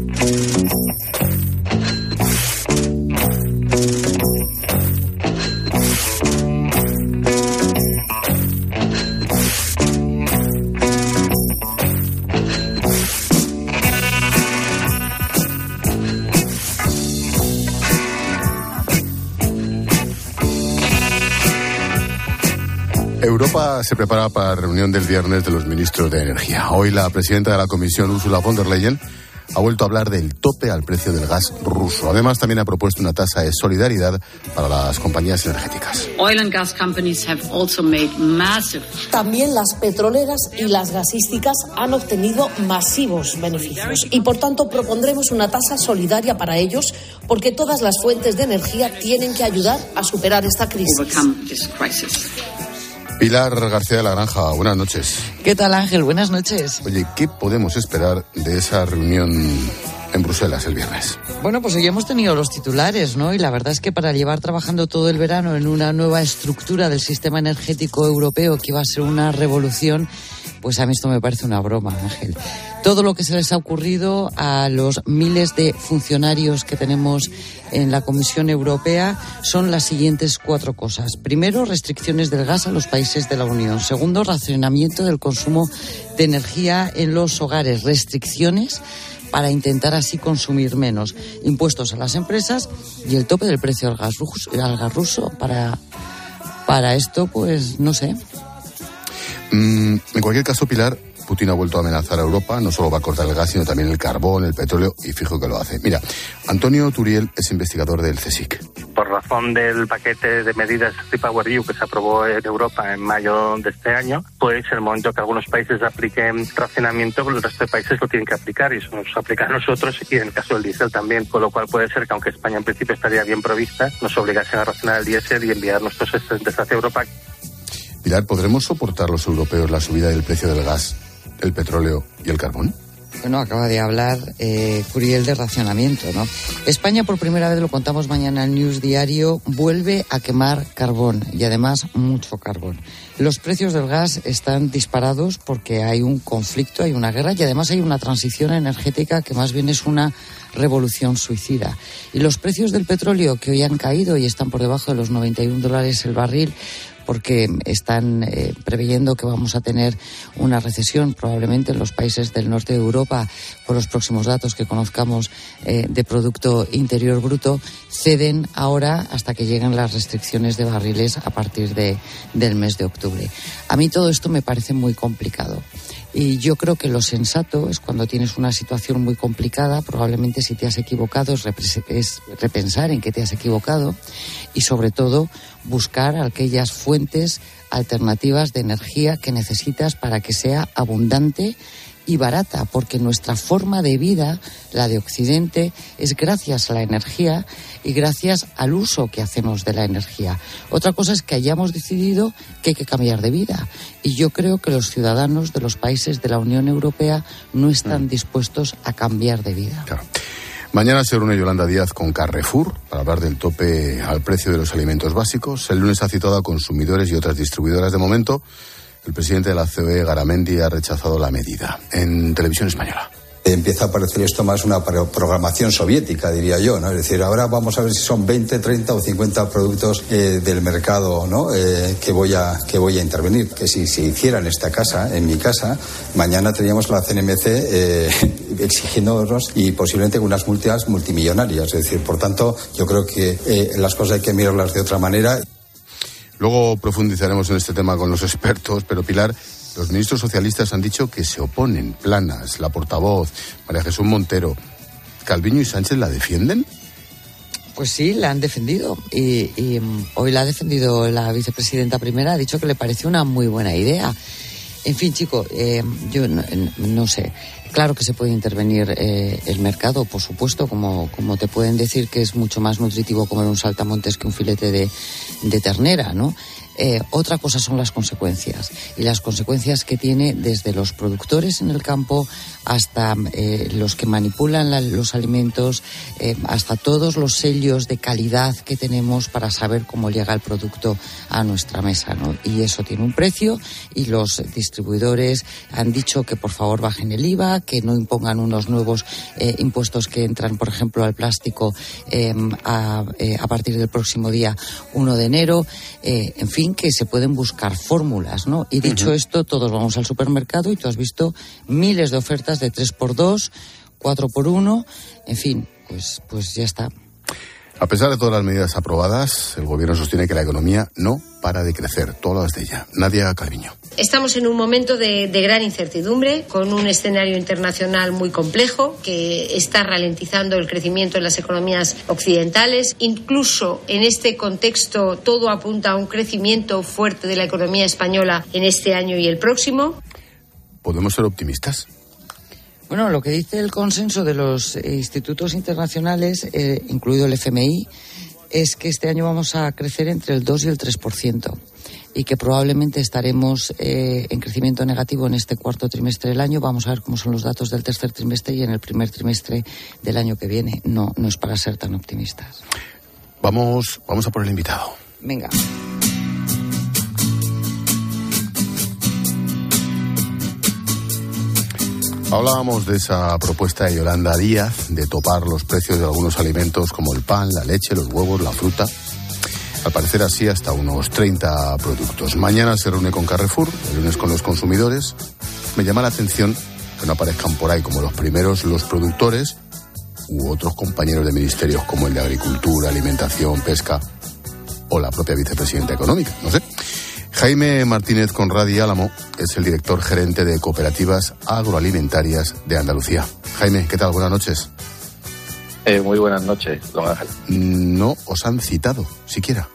[SPEAKER 1] Europa se prepara para la reunión del viernes de los ministros de Energía. Hoy la presidenta de la Comisión, Ursula von der Leyen, ha vuelto a hablar del tope al precio del gas ruso. Además, también ha propuesto una tasa de solidaridad para las compañías energéticas.
[SPEAKER 24] Oil and gas companies have also made massive...
[SPEAKER 25] También las petroleras y las gasísticas han obtenido masivos beneficios y, por tanto, propondremos una tasa solidaria para ellos porque todas las fuentes de energía tienen que ayudar a superar esta crisis.
[SPEAKER 24] Overcome this crisis.
[SPEAKER 1] Pilar García de la Granja, buenas noches.
[SPEAKER 26] ¿Qué tal, Ángel? Buenas noches.
[SPEAKER 1] Oye, ¿qué podemos esperar de esa reunión en Bruselas el viernes?
[SPEAKER 26] Bueno, pues hoy hemos tenido los titulares, ¿no? Y la verdad es que para llevar trabajando todo el verano en una nueva estructura del sistema energético europeo que iba a ser una revolución, pues a mí esto me parece una broma, Ángel. Todo lo que se les ha ocurrido a los miles de funcionarios que tenemos en la Comisión Europea son las siguientes cuatro cosas. Primero, restricciones del gas a los países de la Unión. Segundo, racionamiento del consumo de energía en los hogares. Restricciones para intentar así consumir menos. Impuestos a las empresas y el tope del precio al gas ruso. Al gas ruso. Para, para esto, pues, no sé.
[SPEAKER 1] Mm, en cualquier caso, Pilar, Putin ha vuelto a amenazar a Europa. No solo va a cortar el gas, sino también el carbón, el petróleo, y fijo que lo hace. Mira, Antonio Turiel es investigador del CSIC.
[SPEAKER 27] Por razón del paquete de medidas REPowerEU que se aprobó en Europa en mayo de este año, pues en el momento que algunos países apliquen racionamiento, el resto de países lo tienen que aplicar, y eso nos aplica a nosotros y en el caso del diésel también, con lo cual puede ser que aunque España en principio estaría bien provista, nos obligasen a racionar el diésel y enviar nuestros excedentes hacia Europa.
[SPEAKER 1] Pilar, ¿podremos soportar los europeos la subida del precio del gas, el petróleo y el carbón?
[SPEAKER 26] Bueno, acaba de hablar eh, Curiel de racionamiento, ¿no? España, por primera vez, lo contamos mañana en News Diario, vuelve a quemar carbón, y además mucho carbón. Los precios del gas están disparados porque hay un conflicto, hay una guerra, y además hay una transición energética que más bien es una revolución suicida. Y los precios del petróleo, que hoy han caído y están por debajo de los noventa y un dólares el barril, porque están eh, preveyendo que vamos a tener una recesión probablemente en los países del norte de Europa por los próximos datos que conozcamos eh, de Producto Interior Bruto, ceden ahora hasta que lleguen las restricciones de barriles a partir de, del mes de octubre. A mí todo esto me parece muy complicado. Y yo creo que lo sensato es cuando tienes una situación muy complicada, probablemente si te has equivocado es, repres- es repensar en qué te has equivocado y sobre todo buscar aquellas fuentes alternativas de energía que necesitas para que sea abundante y barata, porque nuestra forma de vida, la de Occidente, es gracias a la energía y gracias al uso que hacemos de la energía. Otra cosa es que hayamos decidido que hay que cambiar de vida, y yo creo que los ciudadanos de los países de la Unión Europea no están mm. dispuestos a cambiar de vida.
[SPEAKER 1] Claro. Mañana se reúne Yolanda Díaz con Carrefour para hablar del tope al precio de los alimentos básicos. El lunes ha citado a consumidores y otras distribuidoras. De momento, el presidente de la C O E, Garamendi, ha rechazado la medida. En Televisión Española.
[SPEAKER 4] empieza a parecer esto más una programación soviética, diría yo, ¿no? Es decir, ahora vamos a ver si son veinte, treinta o cincuenta productos eh, del mercado, ¿no? Eh, que voy a que voy a intervenir. Que si se hiciera en esta casa, en mi casa, mañana teníamos la C N M C eh, exigiéndonos y posiblemente unas multas multimillonarias. Es decir, por tanto, yo creo que eh, las cosas hay que mirarlas de otra manera.
[SPEAKER 1] Luego profundizaremos en este tema con los expertos, pero Pilar, los ministros socialistas han dicho que se oponen. Planas, la portavoz, María Jesús Montero, ¿Calviño y Sánchez la defienden?
[SPEAKER 26] Pues sí, la han defendido. Y, y hoy la ha defendido la vicepresidenta primera, ha dicho que le parece una muy buena idea. En fin, chico, eh, yo no, no sé. Claro que se puede intervenir eh, el mercado, por supuesto, como, como te pueden decir que es mucho más nutritivo comer un saltamontes que un filete de, de ternera, ¿no? Eh, otra cosa son las consecuencias, y las consecuencias que tiene desde los productores en el campo hasta eh, los que manipulan la, los alimentos, eh, hasta todos los sellos de calidad que tenemos para saber cómo llega el producto a nuestra mesa, ¿no? Y eso tiene un precio, y los distribuidores han dicho que por favor bajen el I V A, que no impongan unos nuevos eh, impuestos que entran, por ejemplo, al plástico eh, a, eh, a partir del próximo día uno de enero, eh, en fin, que se pueden buscar fórmulas, ¿no? Y dicho uh-huh. esto, todos vamos al supermercado y tú has visto miles de ofertas de tres por dos, cuatro por uno, en fin, pues, pues ya está.
[SPEAKER 1] A pesar de todas las medidas aprobadas, el gobierno sostiene que la economía no para de crecer. Tú hablas de ella. Nadia Calviño.
[SPEAKER 5] Estamos en un momento de, de gran incertidumbre, con un escenario internacional muy complejo que está ralentizando el crecimiento en las economías occidentales. Incluso en este contexto, todo apunta a un crecimiento fuerte de la economía española en este año y el próximo.
[SPEAKER 1] ¿Podemos ser optimistas?
[SPEAKER 26] Bueno, lo que dice el consenso de los institutos internacionales, eh, incluido el F M I, es que este año vamos a crecer entre el dos y el tres por ciento y que probablemente estaremos eh, en crecimiento negativo en este cuarto trimestre del año. Vamos a ver cómo son los datos del tercer trimestre y en el primer trimestre del año que viene. No, no es para ser tan optimistas.
[SPEAKER 1] Vamos, vamos a por el invitado.
[SPEAKER 26] Venga.
[SPEAKER 1] Hablábamos de esa propuesta de Yolanda Díaz de topar los precios de algunos alimentos como el pan, la leche, los huevos, la fruta. Al parecer así hasta unos treinta productos. Mañana se reúne con Carrefour, el lunes con los consumidores. Me llama la atención que no aparezcan por ahí como los primeros los productores u otros compañeros de ministerios como el de Agricultura, Alimentación, Pesca o la propia vicepresidenta económica, no sé. Jaime Martínez Conradi Álamo es el director gerente de Cooperativas Agroalimentarias de Andalucía. Jaime, ¿qué tal? Buenas noches.
[SPEAKER 6] Eh, muy buenas noches, don Ángel.
[SPEAKER 1] No os han citado, siquiera.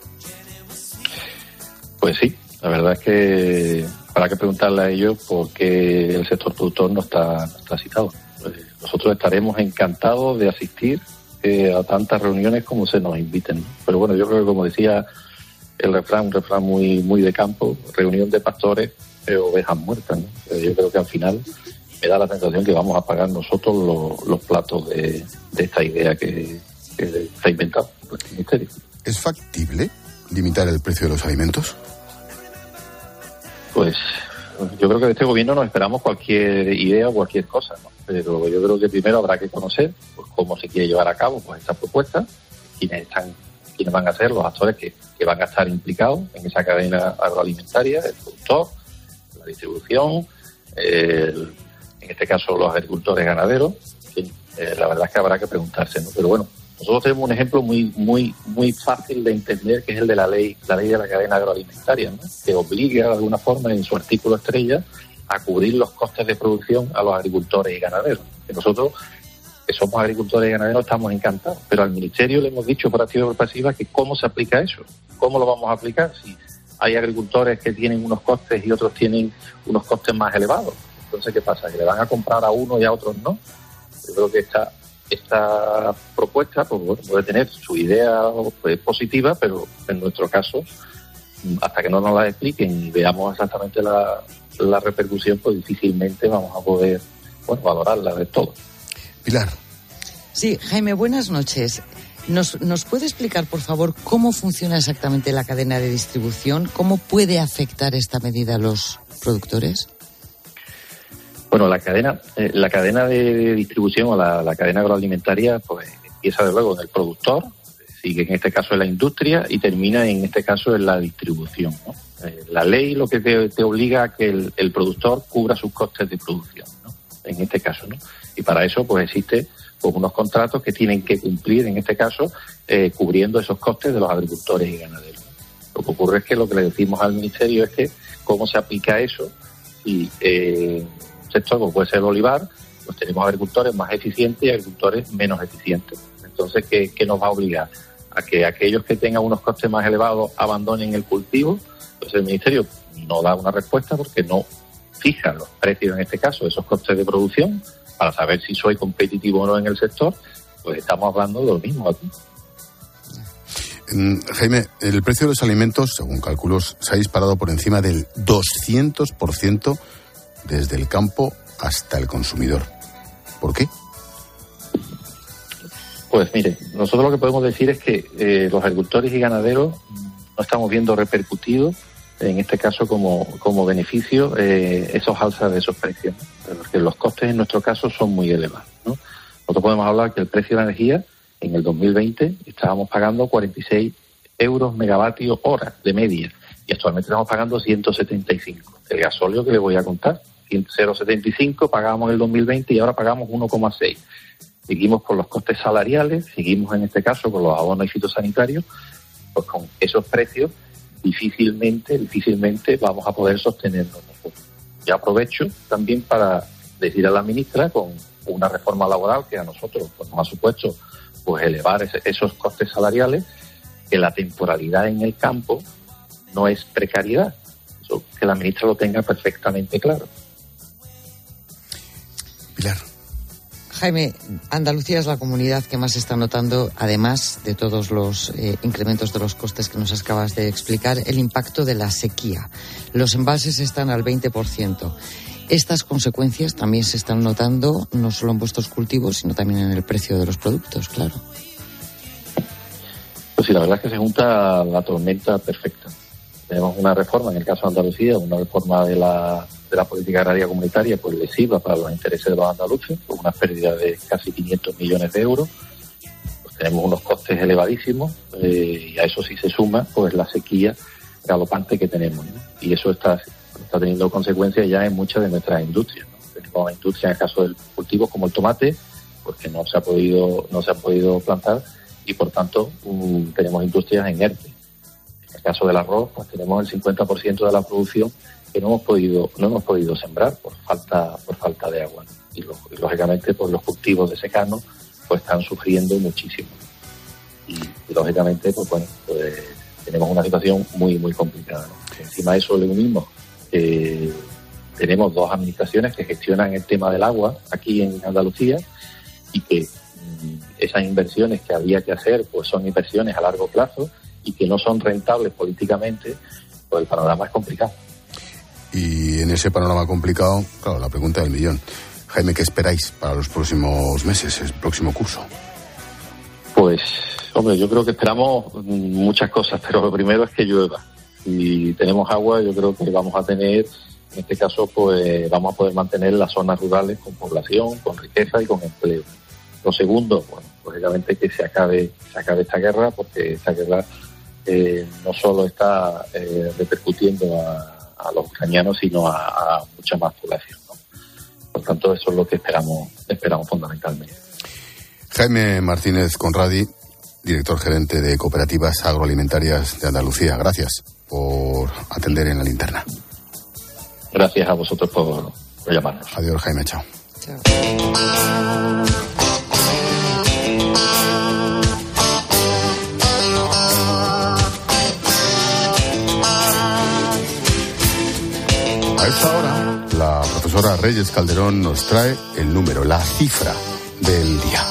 [SPEAKER 6] Pues sí, la verdad es que habrá que preguntarle a ellos por qué el sector productor no está, no está citado. Pues nosotros estaremos encantados de asistir eh, a tantas reuniones como se nos inviten. Pero bueno, yo creo que, como decía el refrán, un refrán muy muy de campo, reunión de pastores, eh, ovejas muertas, ¿no? Eh, yo creo que al final me da la sensación que vamos a pagar nosotros los, los platos de, de esta idea que, que se ha inventado el ministerio.
[SPEAKER 1] ¿Es factible limitar el precio de los alimentos?
[SPEAKER 6] Pues yo creo que de este gobierno nos esperamos cualquier idea o cualquier cosa, ¿no? Pero yo creo que primero habrá que conocer pues, cómo se quiere llevar a cabo pues, esta propuesta, quiénes están quiénes van a ser los actores que, que van a estar implicados en esa cadena agroalimentaria, el productor, la distribución, el, en este caso los agricultores ganaderos. En fin, eh, la verdad es que habrá que preguntarse, ¿no? Pero bueno, nosotros tenemos un ejemplo muy muy muy fácil de entender, que es el de la ley la ley de la cadena agroalimentaria, ¿no? Que obliga de alguna forma en su artículo estrella a cubrir los costes de producción a los agricultores y ganaderos. Que nosotros, que somos agricultores y ganaderos, estamos encantados, pero al Ministerio le hemos dicho por activa y por pasiva que cómo se aplica eso, cómo lo vamos a aplicar si hay agricultores que tienen unos costes y otros tienen unos costes más elevados. Entonces, ¿qué pasa? ¿Que le van a comprar a uno y a otros no? Yo creo que esta, esta propuesta pues, bueno, puede tener su idea pues, positiva, pero en nuestro caso, hasta que no nos la expliquen y veamos exactamente la, la repercusión, pues difícilmente vamos a poder bueno, valorarla de todo.
[SPEAKER 1] Pilar.
[SPEAKER 26] Sí, Jaime, buenas noches. ¿Nos, ¿Nos puede explicar, por favor, cómo funciona exactamente la cadena de distribución? ¿Cómo puede afectar esta medida a los productores?
[SPEAKER 6] Bueno, la cadena eh, la cadena de distribución o la, la cadena agroalimentaria pues empieza de luego en el productor, sigue en este caso en la industria y termina en este caso en la distribución, ¿no? Eh, la ley lo que te, te obliga a que el, el productor cubra sus costes de producción, ¿no? En este caso, ¿no? Y para eso pues existe pues, unos contratos que tienen que cumplir, en este caso, eh, cubriendo esos costes de los agricultores y ganaderos. Lo que ocurre es que lo que le decimos al Ministerio es que cómo se aplica eso y eh, un sector como puede ser el olivar, pues tenemos agricultores más eficientes y agricultores menos eficientes. Entonces, ¿qué, qué nos va a obligar? A que aquellos que tengan unos costes más elevados abandonen el cultivo. Pues el Ministerio no da una respuesta porque no fija los precios, en este caso, esos costes de producción, para saber si soy competitivo o no en el sector. Pues estamos hablando de lo mismo aquí.
[SPEAKER 1] Jaime, el precio de los alimentos, según cálculos, se ha disparado por encima del doscientos por ciento desde el campo hasta el consumidor. ¿Por qué?
[SPEAKER 6] Pues mire, nosotros lo que podemos decir es que eh, los agricultores y ganaderos no estamos viendo repercutidos, en este caso como, como beneficio, eh, esos alzas de esos precios, ¿no? Porque los costes en nuestro caso son muy elevados, ¿no? Nosotros podemos hablar que el precio de la energía en el dos mil veinte estábamos pagando cuarenta y seis euros megavatio hora de media y actualmente estamos pagando ciento setenta y cinco. El gasóleo que le voy a contar, cero coma setenta y cinco pagábamos en el dos mil veinte y ahora pagamos uno coma seis. Seguimos con los costes salariales, seguimos en este caso con los abonos y fitosanitarios, pues con esos precios difícilmente, difícilmente vamos a poder sostenernos nosotros. Yo aprovecho también para decir a la ministra con una reforma laboral que a nosotros pues, nos ha supuesto pues elevar ese, esos costes salariales, que la temporalidad en el campo no es precariedad. Eso, que la ministra lo tenga perfectamente claro.
[SPEAKER 1] Pilar.
[SPEAKER 26] Jaime, Andalucía es la comunidad que más está notando, además de todos los eh, incrementos de los costes que nos acabas de explicar, el impacto de la sequía. Los embalses están al veinte por ciento. Estas consecuencias también se están notando no solo en vuestros cultivos, sino también en el precio de los productos, claro.
[SPEAKER 6] Pues sí, la verdad es que se junta la tormenta perfecta. Tenemos una reforma, en el caso de Andalucía, una reforma de la, de la política agraria comunitaria, pues lesiva para los intereses de los andaluces, con una pérdida de casi quinientos millones de euros. Pues tenemos unos costes elevadísimos eh, y a eso sí se suma pues la sequía galopante que tenemos, ¿no? Y eso está está teniendo consecuencias ya en muchas de nuestras industrias, ¿no? Tenemos industrias en el caso del cultivo como el tomate, porque no se ha podido no se ha podido plantar y por tanto um, tenemos industrias en ERTE. En el caso del arroz, pues tenemos el cincuenta por ciento de la producción que no hemos podido no hemos podido sembrar por falta por falta de agua, ¿no? Y, lo, y lógicamente pues los cultivos de secano pues están sufriendo muchísimo. Y, y lógicamente pues bueno, pues tenemos una situación muy muy complicada, ¿no? Encima de eso le unimos Eh, tenemos dos administraciones que gestionan el tema del agua aquí en Andalucía y que mm, esas inversiones que había que hacer pues son inversiones a largo plazo y que no son rentables políticamente, pues el panorama es complicado.
[SPEAKER 1] Y en ese panorama complicado, claro, la pregunta del millón. Jaime, ¿qué esperáis para los próximos meses, el próximo curso?
[SPEAKER 6] Pues, hombre, yo creo que esperamos muchas cosas, pero lo primero es que llueva. Si tenemos agua, yo creo que vamos a tener, en este caso, pues vamos a poder mantener las zonas rurales con población, con riqueza y con empleo. Lo segundo, bueno, lógicamente que se acabe, se acabe esta guerra, porque esta guerra eh, no solo está eh, repercutiendo a, a los ucranianos, sino a, a mucha más población, ¿no? Por tanto, eso es lo que esperamos, esperamos fundamentalmente.
[SPEAKER 1] Jaime Martínez Conradi, director gerente de Cooperativas Agroalimentarias de Andalucía. Gracias por atender en la linterna.
[SPEAKER 6] Gracias a vosotros por, por llamarnos.
[SPEAKER 1] Adiós, Jaime, chao.
[SPEAKER 26] Chao.
[SPEAKER 1] A esta hora, la profesora Reyes Calderón nos trae el número, la cifra del día.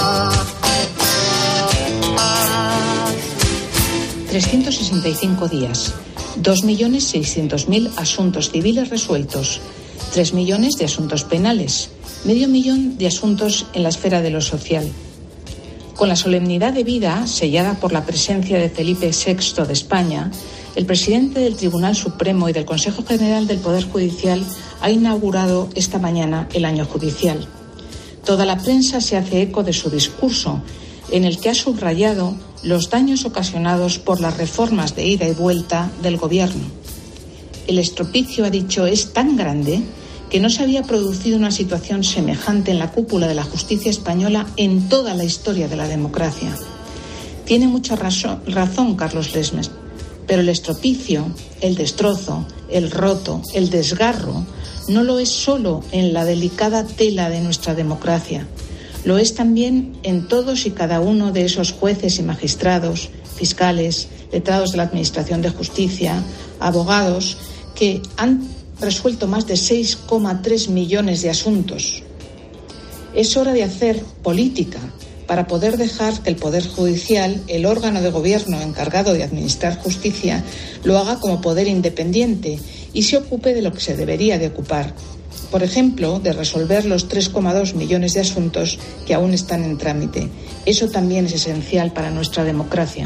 [SPEAKER 7] trescientos sesenta y cinco días, dos millones seiscientos mil asuntos civiles resueltos, tres millones de asuntos penales, medio millón de asuntos en la esfera de lo social. Con la solemnidad debida, sellada por la presencia de Felipe sexto de España, el presidente del Tribunal Supremo y del Consejo General del Poder Judicial ha inaugurado esta mañana el año judicial. Toda la prensa se hace eco de su discurso, en el que ha subrayado los daños ocasionados por las reformas de ida y vuelta del Gobierno. El estropicio, ha dicho, es tan grande que no se había producido una situación semejante en la cúpula de la justicia española en toda la historia de la democracia. Tiene mucha razón, razón Carlos Lesmes, pero el estropicio, el destrozo, el roto, el desgarro, no lo es solo en la delicada tela de nuestra democracia. Lo es también en todos y cada uno de esos jueces y magistrados, fiscales, letrados de la Administración de Justicia, abogados, que han resuelto más de seis coma tres millones de asuntos. Es hora de hacer política para poder dejar que el Poder Judicial, el órgano de gobierno encargado de administrar justicia, lo haga como poder independiente y se ocupe de lo que se debería de ocupar. Por ejemplo, de resolver los tres coma dos millones de asuntos que aún están en trámite. Eso también es esencial para nuestra democracia.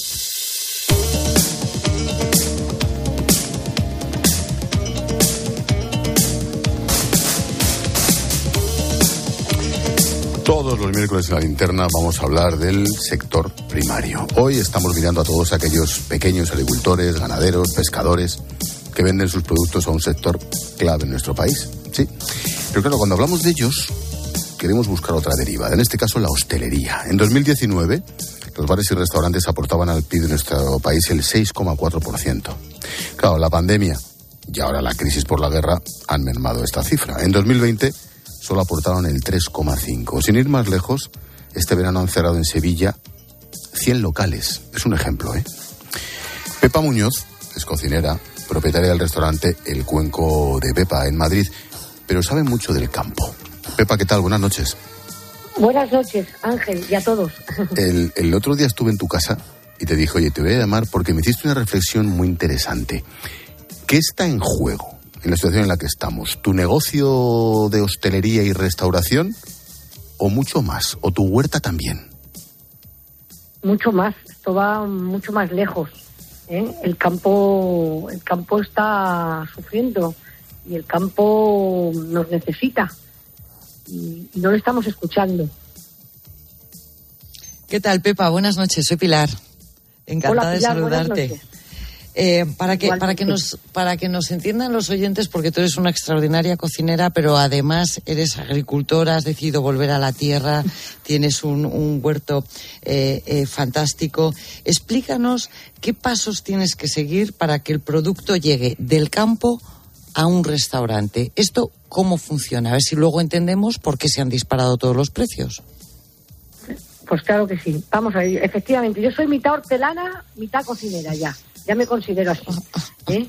[SPEAKER 1] Todos los miércoles en La Linterna vamos a hablar del sector primario. Hoy estamos mirando a todos aquellos pequeños agricultores, ganaderos, pescadores que venden sus productos a un sector clave en nuestro país. Sí, pero claro, cuando hablamos de ellos queremos buscar otra deriva, en este caso la hostelería. En dos mil diecinueve los bares y restaurantes aportaban al P I B de nuestro país el seis coma cuatro por ciento. Claro, la pandemia y ahora la crisis por la guerra han mermado esta cifra. En dos mil veinte solo aportaron el tres coma cinco. Sin ir más lejos, este verano han cerrado en Sevilla cien locales. Es un ejemplo, ¿eh? Pepa Muñoz es cocinera, propietaria del restaurante El Cuenco de Pepa en Madrid, pero sabe mucho del campo. Pepa, ¿qué tal? Buenas noches.
[SPEAKER 8] Buenas noches, Ángel, y a todos.
[SPEAKER 1] El, el otro día estuve en tu casa y te dije, oye, te voy a llamar porque me hiciste una reflexión muy interesante. ¿Qué está en juego en la situación en la que estamos? ¿Tu negocio de hostelería y restauración o mucho más? ¿O tu huerta también?
[SPEAKER 8] Mucho más, esto va mucho más lejos, ¿eh? El campo, el campo está sufriendo y el campo nos necesita y no lo estamos escuchando.
[SPEAKER 26] ¿Qué tal, Pepa? Buenas noches, soy Pilar. Encantada
[SPEAKER 8] Hola, Pilar,
[SPEAKER 26] de saludarte. Eh, para que para que nos para que nos entiendan los oyentes, porque tú eres una extraordinaria cocinera, pero además eres agricultora, has decidido volver a la tierra, tienes un, un huerto eh, eh, fantástico. Explícanos qué pasos tienes que seguir para que el producto llegue del campo a un restaurante. ¿Esto cómo funciona? A ver si luego entendemos por qué se han disparado todos los precios.
[SPEAKER 8] Pues claro que sí. Vamos a ver, efectivamente, yo soy mitad hortelana, mitad cocinera ya. Ya me considero así, ¿eh?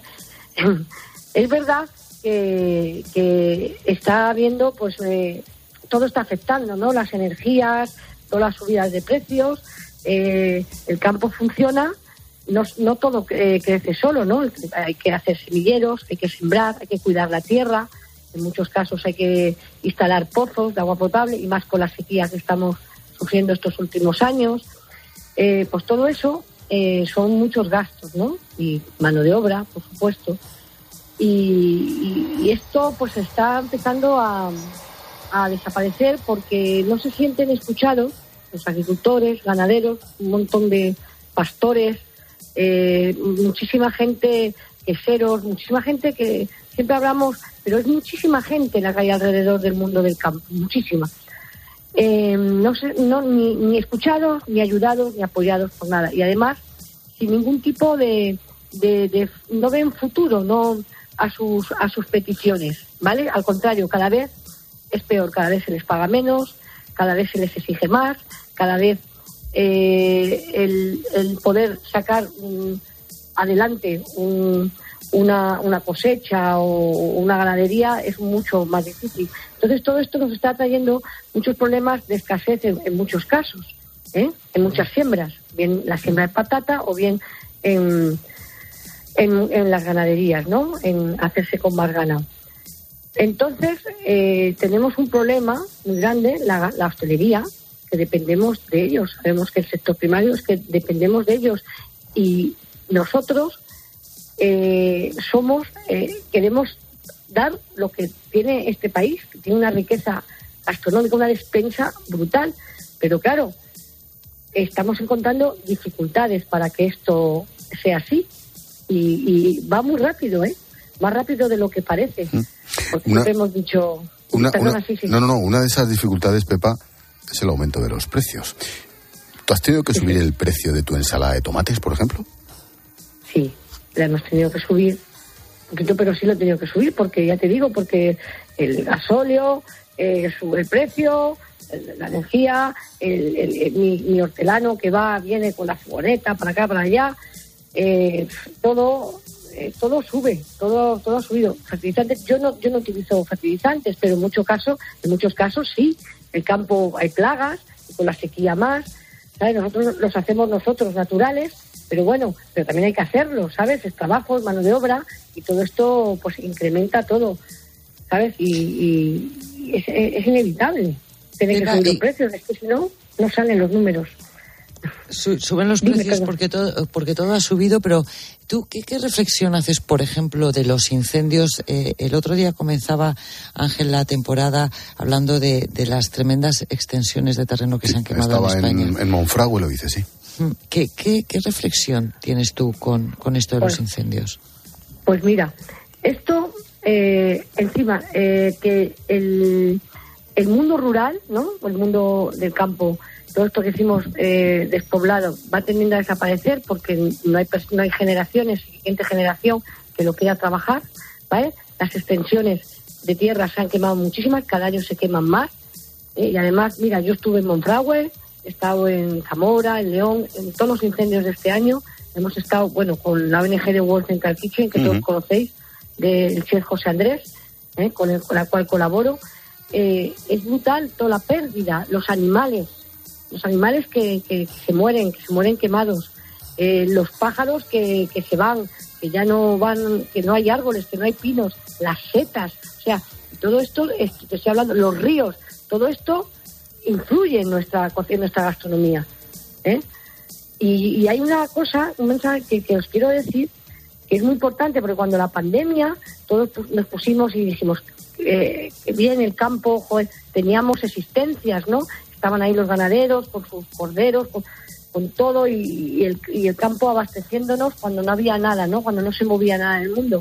[SPEAKER 8] Es verdad que, que está habiendo, pues, eh, todo está afectando, ¿no? Las energías, todas las subidas de precios, eh, el campo funciona, no, no todo eh, crece solo, ¿no? Hay que hacer semilleros, hay que sembrar, hay que cuidar la tierra, en muchos casos hay que instalar pozos de agua potable, y más con la sequía que estamos sufriendo estos últimos años. Eh, pues todo eso Eh, son muchos gastos, ¿no? Y mano de obra, por supuesto. Y, y, y esto pues está empezando a, a desaparecer porque no se sienten escuchados los agricultores, ganaderos, un montón de pastores, eh, muchísima gente, queseros, muchísima gente que siempre hablamos, pero es muchísima gente la que hay alrededor del mundo del campo, muchísima. Eh, no sé, no, ni, ni escuchados, ni ayudados, ni apoyados por nada. Y además, sin ningún tipo de, de, de no ven futuro, no a sus a sus peticiones, ¿vale? Al contrario, cada vez es peor, cada vez se les paga menos, cada vez se les exige más, cada vez eh, el, el poder sacar um, adelante un, una, una cosecha o una ganadería es mucho más difícil. Entonces todo esto nos está trayendo muchos problemas de escasez en, en muchos casos, ¿eh? En muchas siembras, bien la siembra de patata o bien en, en, en las ganaderías, ¿no? En hacerse con más ganado. Entonces eh, tenemos un problema muy grande, la, la hostelería, que dependemos de ellos. Sabemos que el sector primario es que dependemos de ellos y nosotros eh, somos, eh, queremos dar lo que tiene este país, que tiene una riqueza gastronómica, una despensa brutal, pero claro, estamos encontrando dificultades para que esto sea así, y, y va muy rápido, ¿eh? Más rápido de lo que parece, porque
[SPEAKER 1] una,
[SPEAKER 8] siempre hemos dicho...
[SPEAKER 1] Una,
[SPEAKER 8] perdona,
[SPEAKER 1] una,
[SPEAKER 8] sí, sí.
[SPEAKER 1] No, no, no, una de esas dificultades, Pepa, es el aumento de los precios. ¿Tú has tenido que
[SPEAKER 8] Sí,
[SPEAKER 1] subir
[SPEAKER 8] sí.
[SPEAKER 1] el precio de tu ensalada de tomates, por ejemplo?
[SPEAKER 8] Sí, la hemos tenido que subir un poquito, pero sí lo he tenido que subir, porque ya te digo, porque el gasóleo, eh, sube el precio, el- la energía, el, el- el- mi, mi hortelano que va, viene con la furgoneta para acá, para allá, eh, todo... Eh, todo sube, todo todo ha subido. Fertilizantes, yo no yo no utilizo fertilizantes, pero en muchos casos, en muchos casos sí. El campo hay plagas, y con la sequía más, ¿sabes? Nosotros los hacemos nosotros naturales, pero bueno, pero también hay que hacerlo, ¿sabes? Es trabajo, es mano de obra, y todo esto pues incrementa todo, ¿sabes? Y, y- y es, es inevitable tener que
[SPEAKER 26] Pepa,
[SPEAKER 8] subir los
[SPEAKER 26] y-
[SPEAKER 8] precios, es que si no, no salen los números.
[SPEAKER 26] Su- suben los
[SPEAKER 8] Dime,
[SPEAKER 26] precios
[SPEAKER 8] perdón.
[SPEAKER 26] porque todo, porque todo ha subido, pero tú, ¿qué, qué reflexión haces, por ejemplo, de los incendios? Eh, el otro día comenzaba, Ángel, la temporada hablando de, de las tremendas extensiones de terreno que se han quemado
[SPEAKER 1] Estaba
[SPEAKER 26] en España.
[SPEAKER 1] en, en Monfragüe, lo dice, sí.
[SPEAKER 26] Mm, ¿Qué, qué, qué reflexión tienes tú con, con esto de los
[SPEAKER 8] Pues-
[SPEAKER 26] incendios?
[SPEAKER 8] Pues mira, esto, eh, encima, eh, que el, el mundo rural, ¿no? O el mundo del campo, todo esto que decimos eh, despoblado, va tendiendo a desaparecer porque no hay, pers- no hay generaciones, siguiente generación que lo quiera trabajar, ¿vale? Las extensiones de tierra se han quemado muchísimas, cada año se queman más. Eh, y además, mira, yo estuve en Monfragüe, he estado en Zamora, en León, en todos los incendios de este año. Hemos estado, bueno, con la O N G de World Central Kitchen, que
[SPEAKER 9] Ujú.
[SPEAKER 8] todos conocéis, del chef José Andrés, eh, con, el, con la cual colaboro. Eh, es brutal toda la pérdida, los animales, los animales que, que, que se mueren, que se mueren quemados, eh, los pájaros que, que se van, que ya no van, que no hay árboles, que no hay pinos, las setas, o sea, todo esto, esto te estoy hablando, los ríos, todo esto influye en nuestra, en nuestra gastronomía, ¿eh? Y, y hay una cosa, un mensaje que, que os quiero decir, que es muy importante, porque cuando la pandemia, todos pu- nos pusimos y dijimos, eh, que bien el campo, joder, teníamos existencias, ¿no? Estaban ahí los ganaderos con sus corderos, con, con todo, y, y, el, y el campo abasteciéndonos cuando no había nada, ¿no? Cuando no se movía nada en el mundo.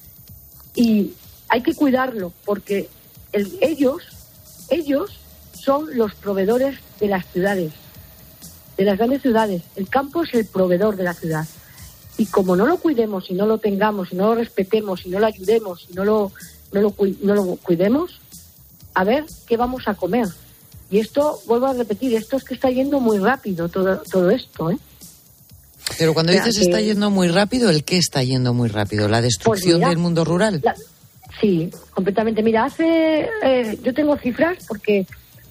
[SPEAKER 8] Y hay que cuidarlo, porque el- ellos, ellos son los proveedores de las ciudades, de las grandes ciudades. El campo es el proveedor de la ciudad. Y como no lo cuidemos, y no lo tengamos, y no lo respetemos, y no lo ayudemos, y no lo, no lo, cui- no lo cuidemos, a ver qué vamos a comer. Y esto, vuelvo a repetir, esto es que está yendo muy rápido todo, todo esto, ¿eh?
[SPEAKER 26] Pero cuando
[SPEAKER 8] O sea,
[SPEAKER 26] dices
[SPEAKER 8] que-
[SPEAKER 26] está yendo muy rápido, ¿el qué está yendo muy rápido? ¿La destrucción
[SPEAKER 8] Pues mira,
[SPEAKER 26] del mundo rural?
[SPEAKER 8] la- sí, completamente. Mira, hace, eh, yo tengo cifras porque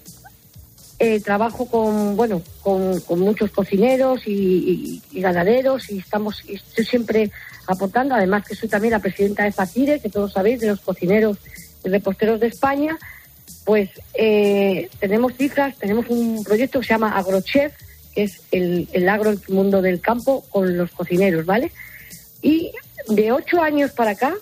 [SPEAKER 8] eh, trabajo con, bueno, con, con muchos cocineros y, y- y ganaderos, y estamos, y estoy siempre aportando, además que soy también la presidenta de FACIRE, que todos sabéis, de los cocineros y reposteros de España. Pues eh, tenemos cifras, tenemos un proyecto que se llama Agrochef, que es el, el agro, el mundo del campo con los cocineros, ¿vale? Y de ocho años para acá,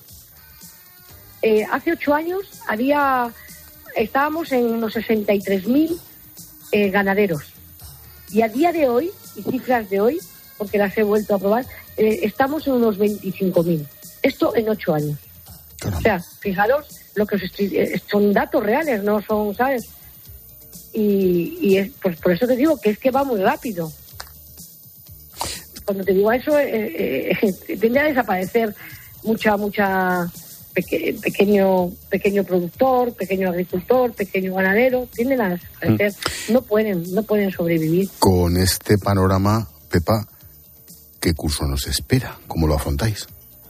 [SPEAKER 8] eh, hace ocho años había, estábamos en unos sesenta y tres mil eh, ganaderos. Y a día de hoy, y cifras de hoy, porque las he vuelto a probar, eh, estamos en unos veinticinco mil. Esto en ocho años. O sea, fijaros lo que os estoy, eh, son datos reales, no son, ¿sabes? Y, y es, pues por eso te digo que es que va muy rápido. Cuando te digo eso, eh, eh, tiende a desaparecer mucha, mucha peque- pequeño, pequeño productor, pequeño agricultor, pequeño ganadero, tienden a desaparecer. No pueden, no pueden sobrevivir.
[SPEAKER 1] Con este panorama, Pepa, ¿qué curso nos espera? ¿Cómo lo afrontáis?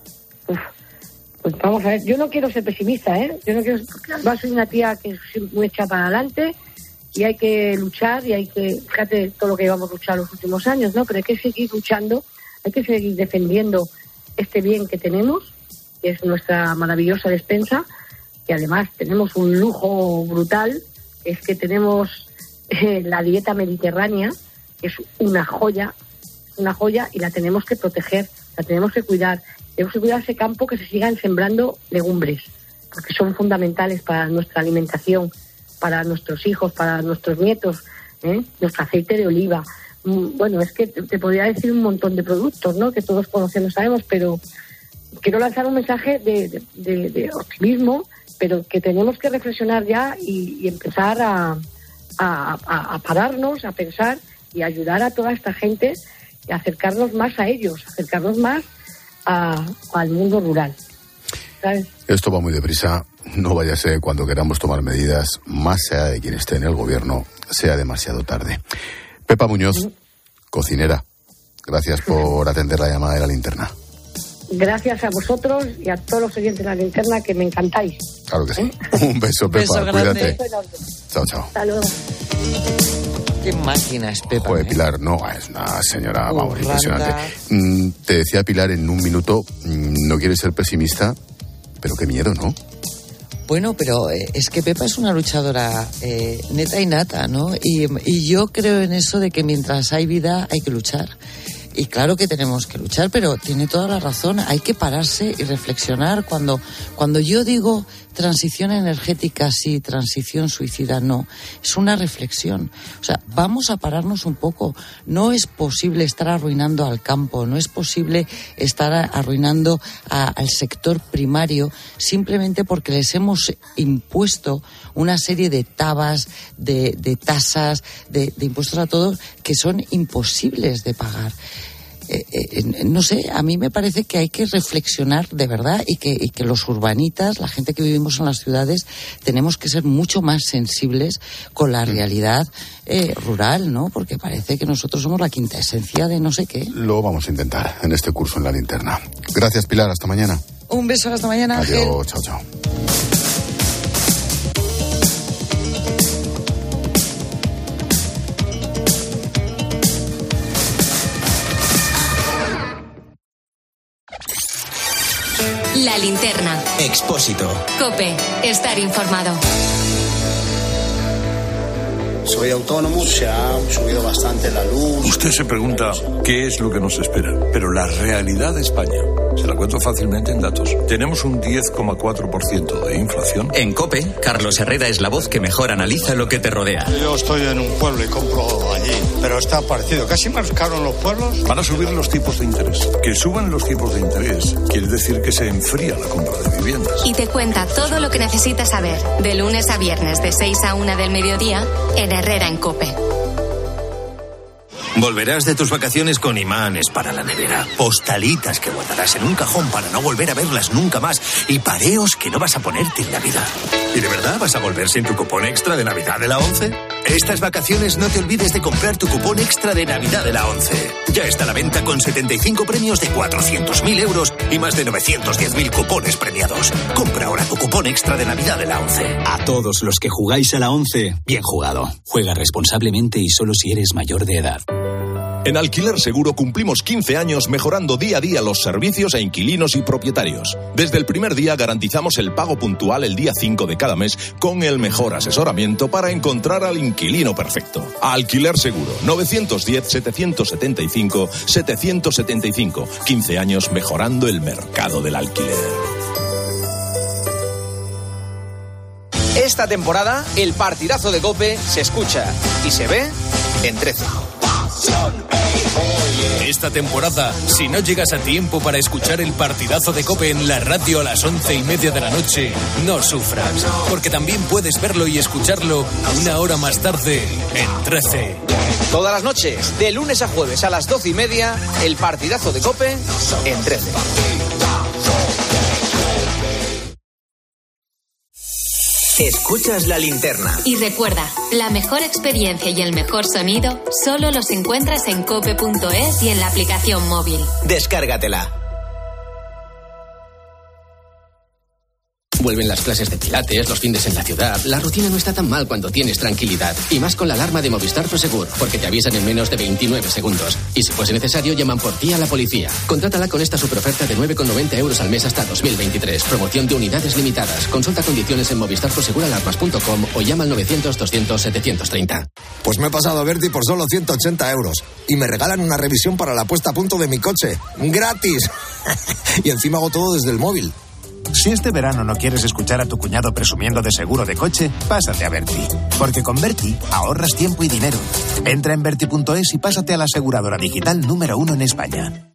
[SPEAKER 8] Pues vamos a ver, yo no quiero ser pesimista, ¿eh? Yo no quiero, porque además soy una tía que es muy hecha para adelante y hay que luchar y hay que, fíjate todo lo que llevamos luchando los últimos años, ¿no? Pero hay que seguir luchando, hay que seguir defendiendo este bien que tenemos, que es nuestra maravillosa despensa, que además tenemos un lujo brutal, es que tenemos eh, la dieta mediterránea, que es una joya, una joya y la tenemos que proteger, la tenemos que cuidar. Tenemos que cuidar ese campo, que se sigan sembrando legumbres, porque son fundamentales para nuestra alimentación, para nuestros hijos, para nuestros nietos, ¿eh? Nuestro aceite de oliva. Bueno, es que te podría decir un montón de productos, ¿no?, que todos conocemos, sabemos, pero quiero lanzar un mensaje de, de, de optimismo, pero que tenemos que reflexionar ya y, y empezar a, a, a, a pararnos, a pensar y ayudar a toda esta gente y acercarnos más a ellos, acercarnos más a, al mundo rural, ¿sabes?
[SPEAKER 1] Esto va muy deprisa. No vaya a ser cuando queramos tomar medidas, más sea de quien esté en el gobierno, sea demasiado tarde. Pepa Muñoz, ¿sí? Cocinera, gracias por atender la llamada de La Linterna.
[SPEAKER 8] Gracias a vosotros y a todos los oyentes de La Linterna, que me encantáis.
[SPEAKER 1] Claro que sí. ¿Eh? Un beso, Pepa, beso cuídate. Chao, chao.
[SPEAKER 8] Hasta luego.
[SPEAKER 26] Qué máquina es Pepa.
[SPEAKER 1] Joder, Pilar, no, es una señora, vamos, impresionante. Mm, te decía Pilar en un minuto, mm, no quieres ser pesimista, pero qué miedo, ¿no?
[SPEAKER 26] Bueno, pero es que Pepa es una luchadora eh, neta y nata, ¿no? Y, y yo creo en eso de que mientras hay vida hay que luchar. Y claro que tenemos que luchar, pero tiene toda la razón. Hay que pararse y reflexionar. Cuando, cuando yo digo transición energética sí, transición suicida no, es una reflexión. O sea, vamos a pararnos un poco. No es posible estar arruinando al campo, no es posible estar arruinando a, al sector primario simplemente porque les hemos impuesto una serie de tabas, de, de tasas, de, de impuestos a todos que son imposibles de pagar. Eh, eh, no sé, a mí me parece que hay que reflexionar de verdad y que, y que los urbanitas, la gente que vivimos en las ciudades, tenemos que ser mucho más sensibles con la realidad eh, rural, ¿no? Porque parece que nosotros somos la quinta esencia de no sé qué.
[SPEAKER 1] Lo vamos a intentar en este curso en La Linterna. Gracias, Pilar, hasta mañana.
[SPEAKER 26] Un beso, hasta mañana, Ángel.
[SPEAKER 1] Adiós, chao, chao.
[SPEAKER 3] La Linterna.
[SPEAKER 12] Expósito.
[SPEAKER 3] COPE. Estar informado.
[SPEAKER 9] Soy autónomo, se ha subido bastante la luz.
[SPEAKER 10] Usted se pregunta qué es lo que nos espera, pero la realidad de España se la cuento fácilmente en datos. Tenemos un diez coma cuatro por ciento de inflación.
[SPEAKER 11] En COPE, Carlos Herrera es la voz que mejor analiza lo que te rodea.
[SPEAKER 9] Yo estoy en un pueblo y compro allí, pero está parecido. Casi más caro en los pueblos.
[SPEAKER 10] Van a subir los tipos de interés. Que suban los tipos de interés quiere decir que se enfría la compra de viviendas.
[SPEAKER 3] Y te cuenta todo lo que necesitas saber, de lunes a viernes de seis a una del mediodía, en Herrera en COPE.
[SPEAKER 13] Volverás de tus vacaciones con imanes para la nevera, postalitas que guardarás en un cajón para no volver a verlas nunca más y pareos que no vas a ponerte en Navidad. ¿Y de verdad vas a volver sin tu cupón extra de Navidad de la ONCE? Estas vacaciones no te olvides de comprar tu cupón extra de Navidad de la ONCE. Ya está a la venta con setenta y cinco premios de cuatrocientos mil euros y más de novecientos diez mil cupones premiados. Compra ahora tu cupón extra de Navidad de la ONCE.
[SPEAKER 14] A todos los que jugáis a la ONCE, bien jugado. Juega responsablemente y solo si eres mayor de edad.
[SPEAKER 15] En Alquiler Seguro cumplimos quince años mejorando día a día los servicios a inquilinos y propietarios. Desde el primer día garantizamos el pago puntual el día cinco de cada mes con el mejor asesoramiento para encontrar al inquilino perfecto. Alquiler Seguro, nueve uno cero, siete siete cinco, siete siete cinco. quince años mejorando el mercado del alquiler.
[SPEAKER 16] Esta temporada, el partidazo de COPE se escucha y se ve en trece.
[SPEAKER 17] Esta temporada, si no llegas a tiempo para escuchar el partidazo de COPE en la radio a las once y media de la noche, no sufras, porque también puedes verlo y escucharlo una hora más tarde en trece.
[SPEAKER 16] Todas las noches, de lunes a jueves a las doce y media, el partidazo de COPE en trece.
[SPEAKER 12] Escuchas La Linterna.
[SPEAKER 3] Y recuerda, la mejor experiencia y el mejor sonido solo los encuentras en cope punto es y en la aplicación móvil.
[SPEAKER 12] Descárgatela.
[SPEAKER 28] Vuelven las clases de pilates, los fines en la ciudad. La rutina no está tan mal cuando tienes tranquilidad. Y más con la alarma de Movistar Prosegur, porque te avisan en menos de veintinueve segundos. Y si fuese necesario, llaman por ti a la policía. Contrátala con esta superoferta de nueve con noventa euros al mes hasta dos mil veintitrés. Promoción de unidades limitadas. Consulta condiciones en movistar prosegur alarmas punto com o llama al novecientos, doscientos, setecientos treinta.
[SPEAKER 29] Pues me he pasado a Berti por solo ciento ochenta euros. Y me regalan una revisión para la puesta a punto de mi coche. ¡Gratis! Y encima hago todo desde el móvil.
[SPEAKER 2] Si este verano no quieres escuchar a tu cuñado presumiendo de seguro de coche, pásate a Berti. Porque con Berti ahorras tiempo y dinero. Entra en Berti punto es y pásate a la aseguradora digital número uno en España.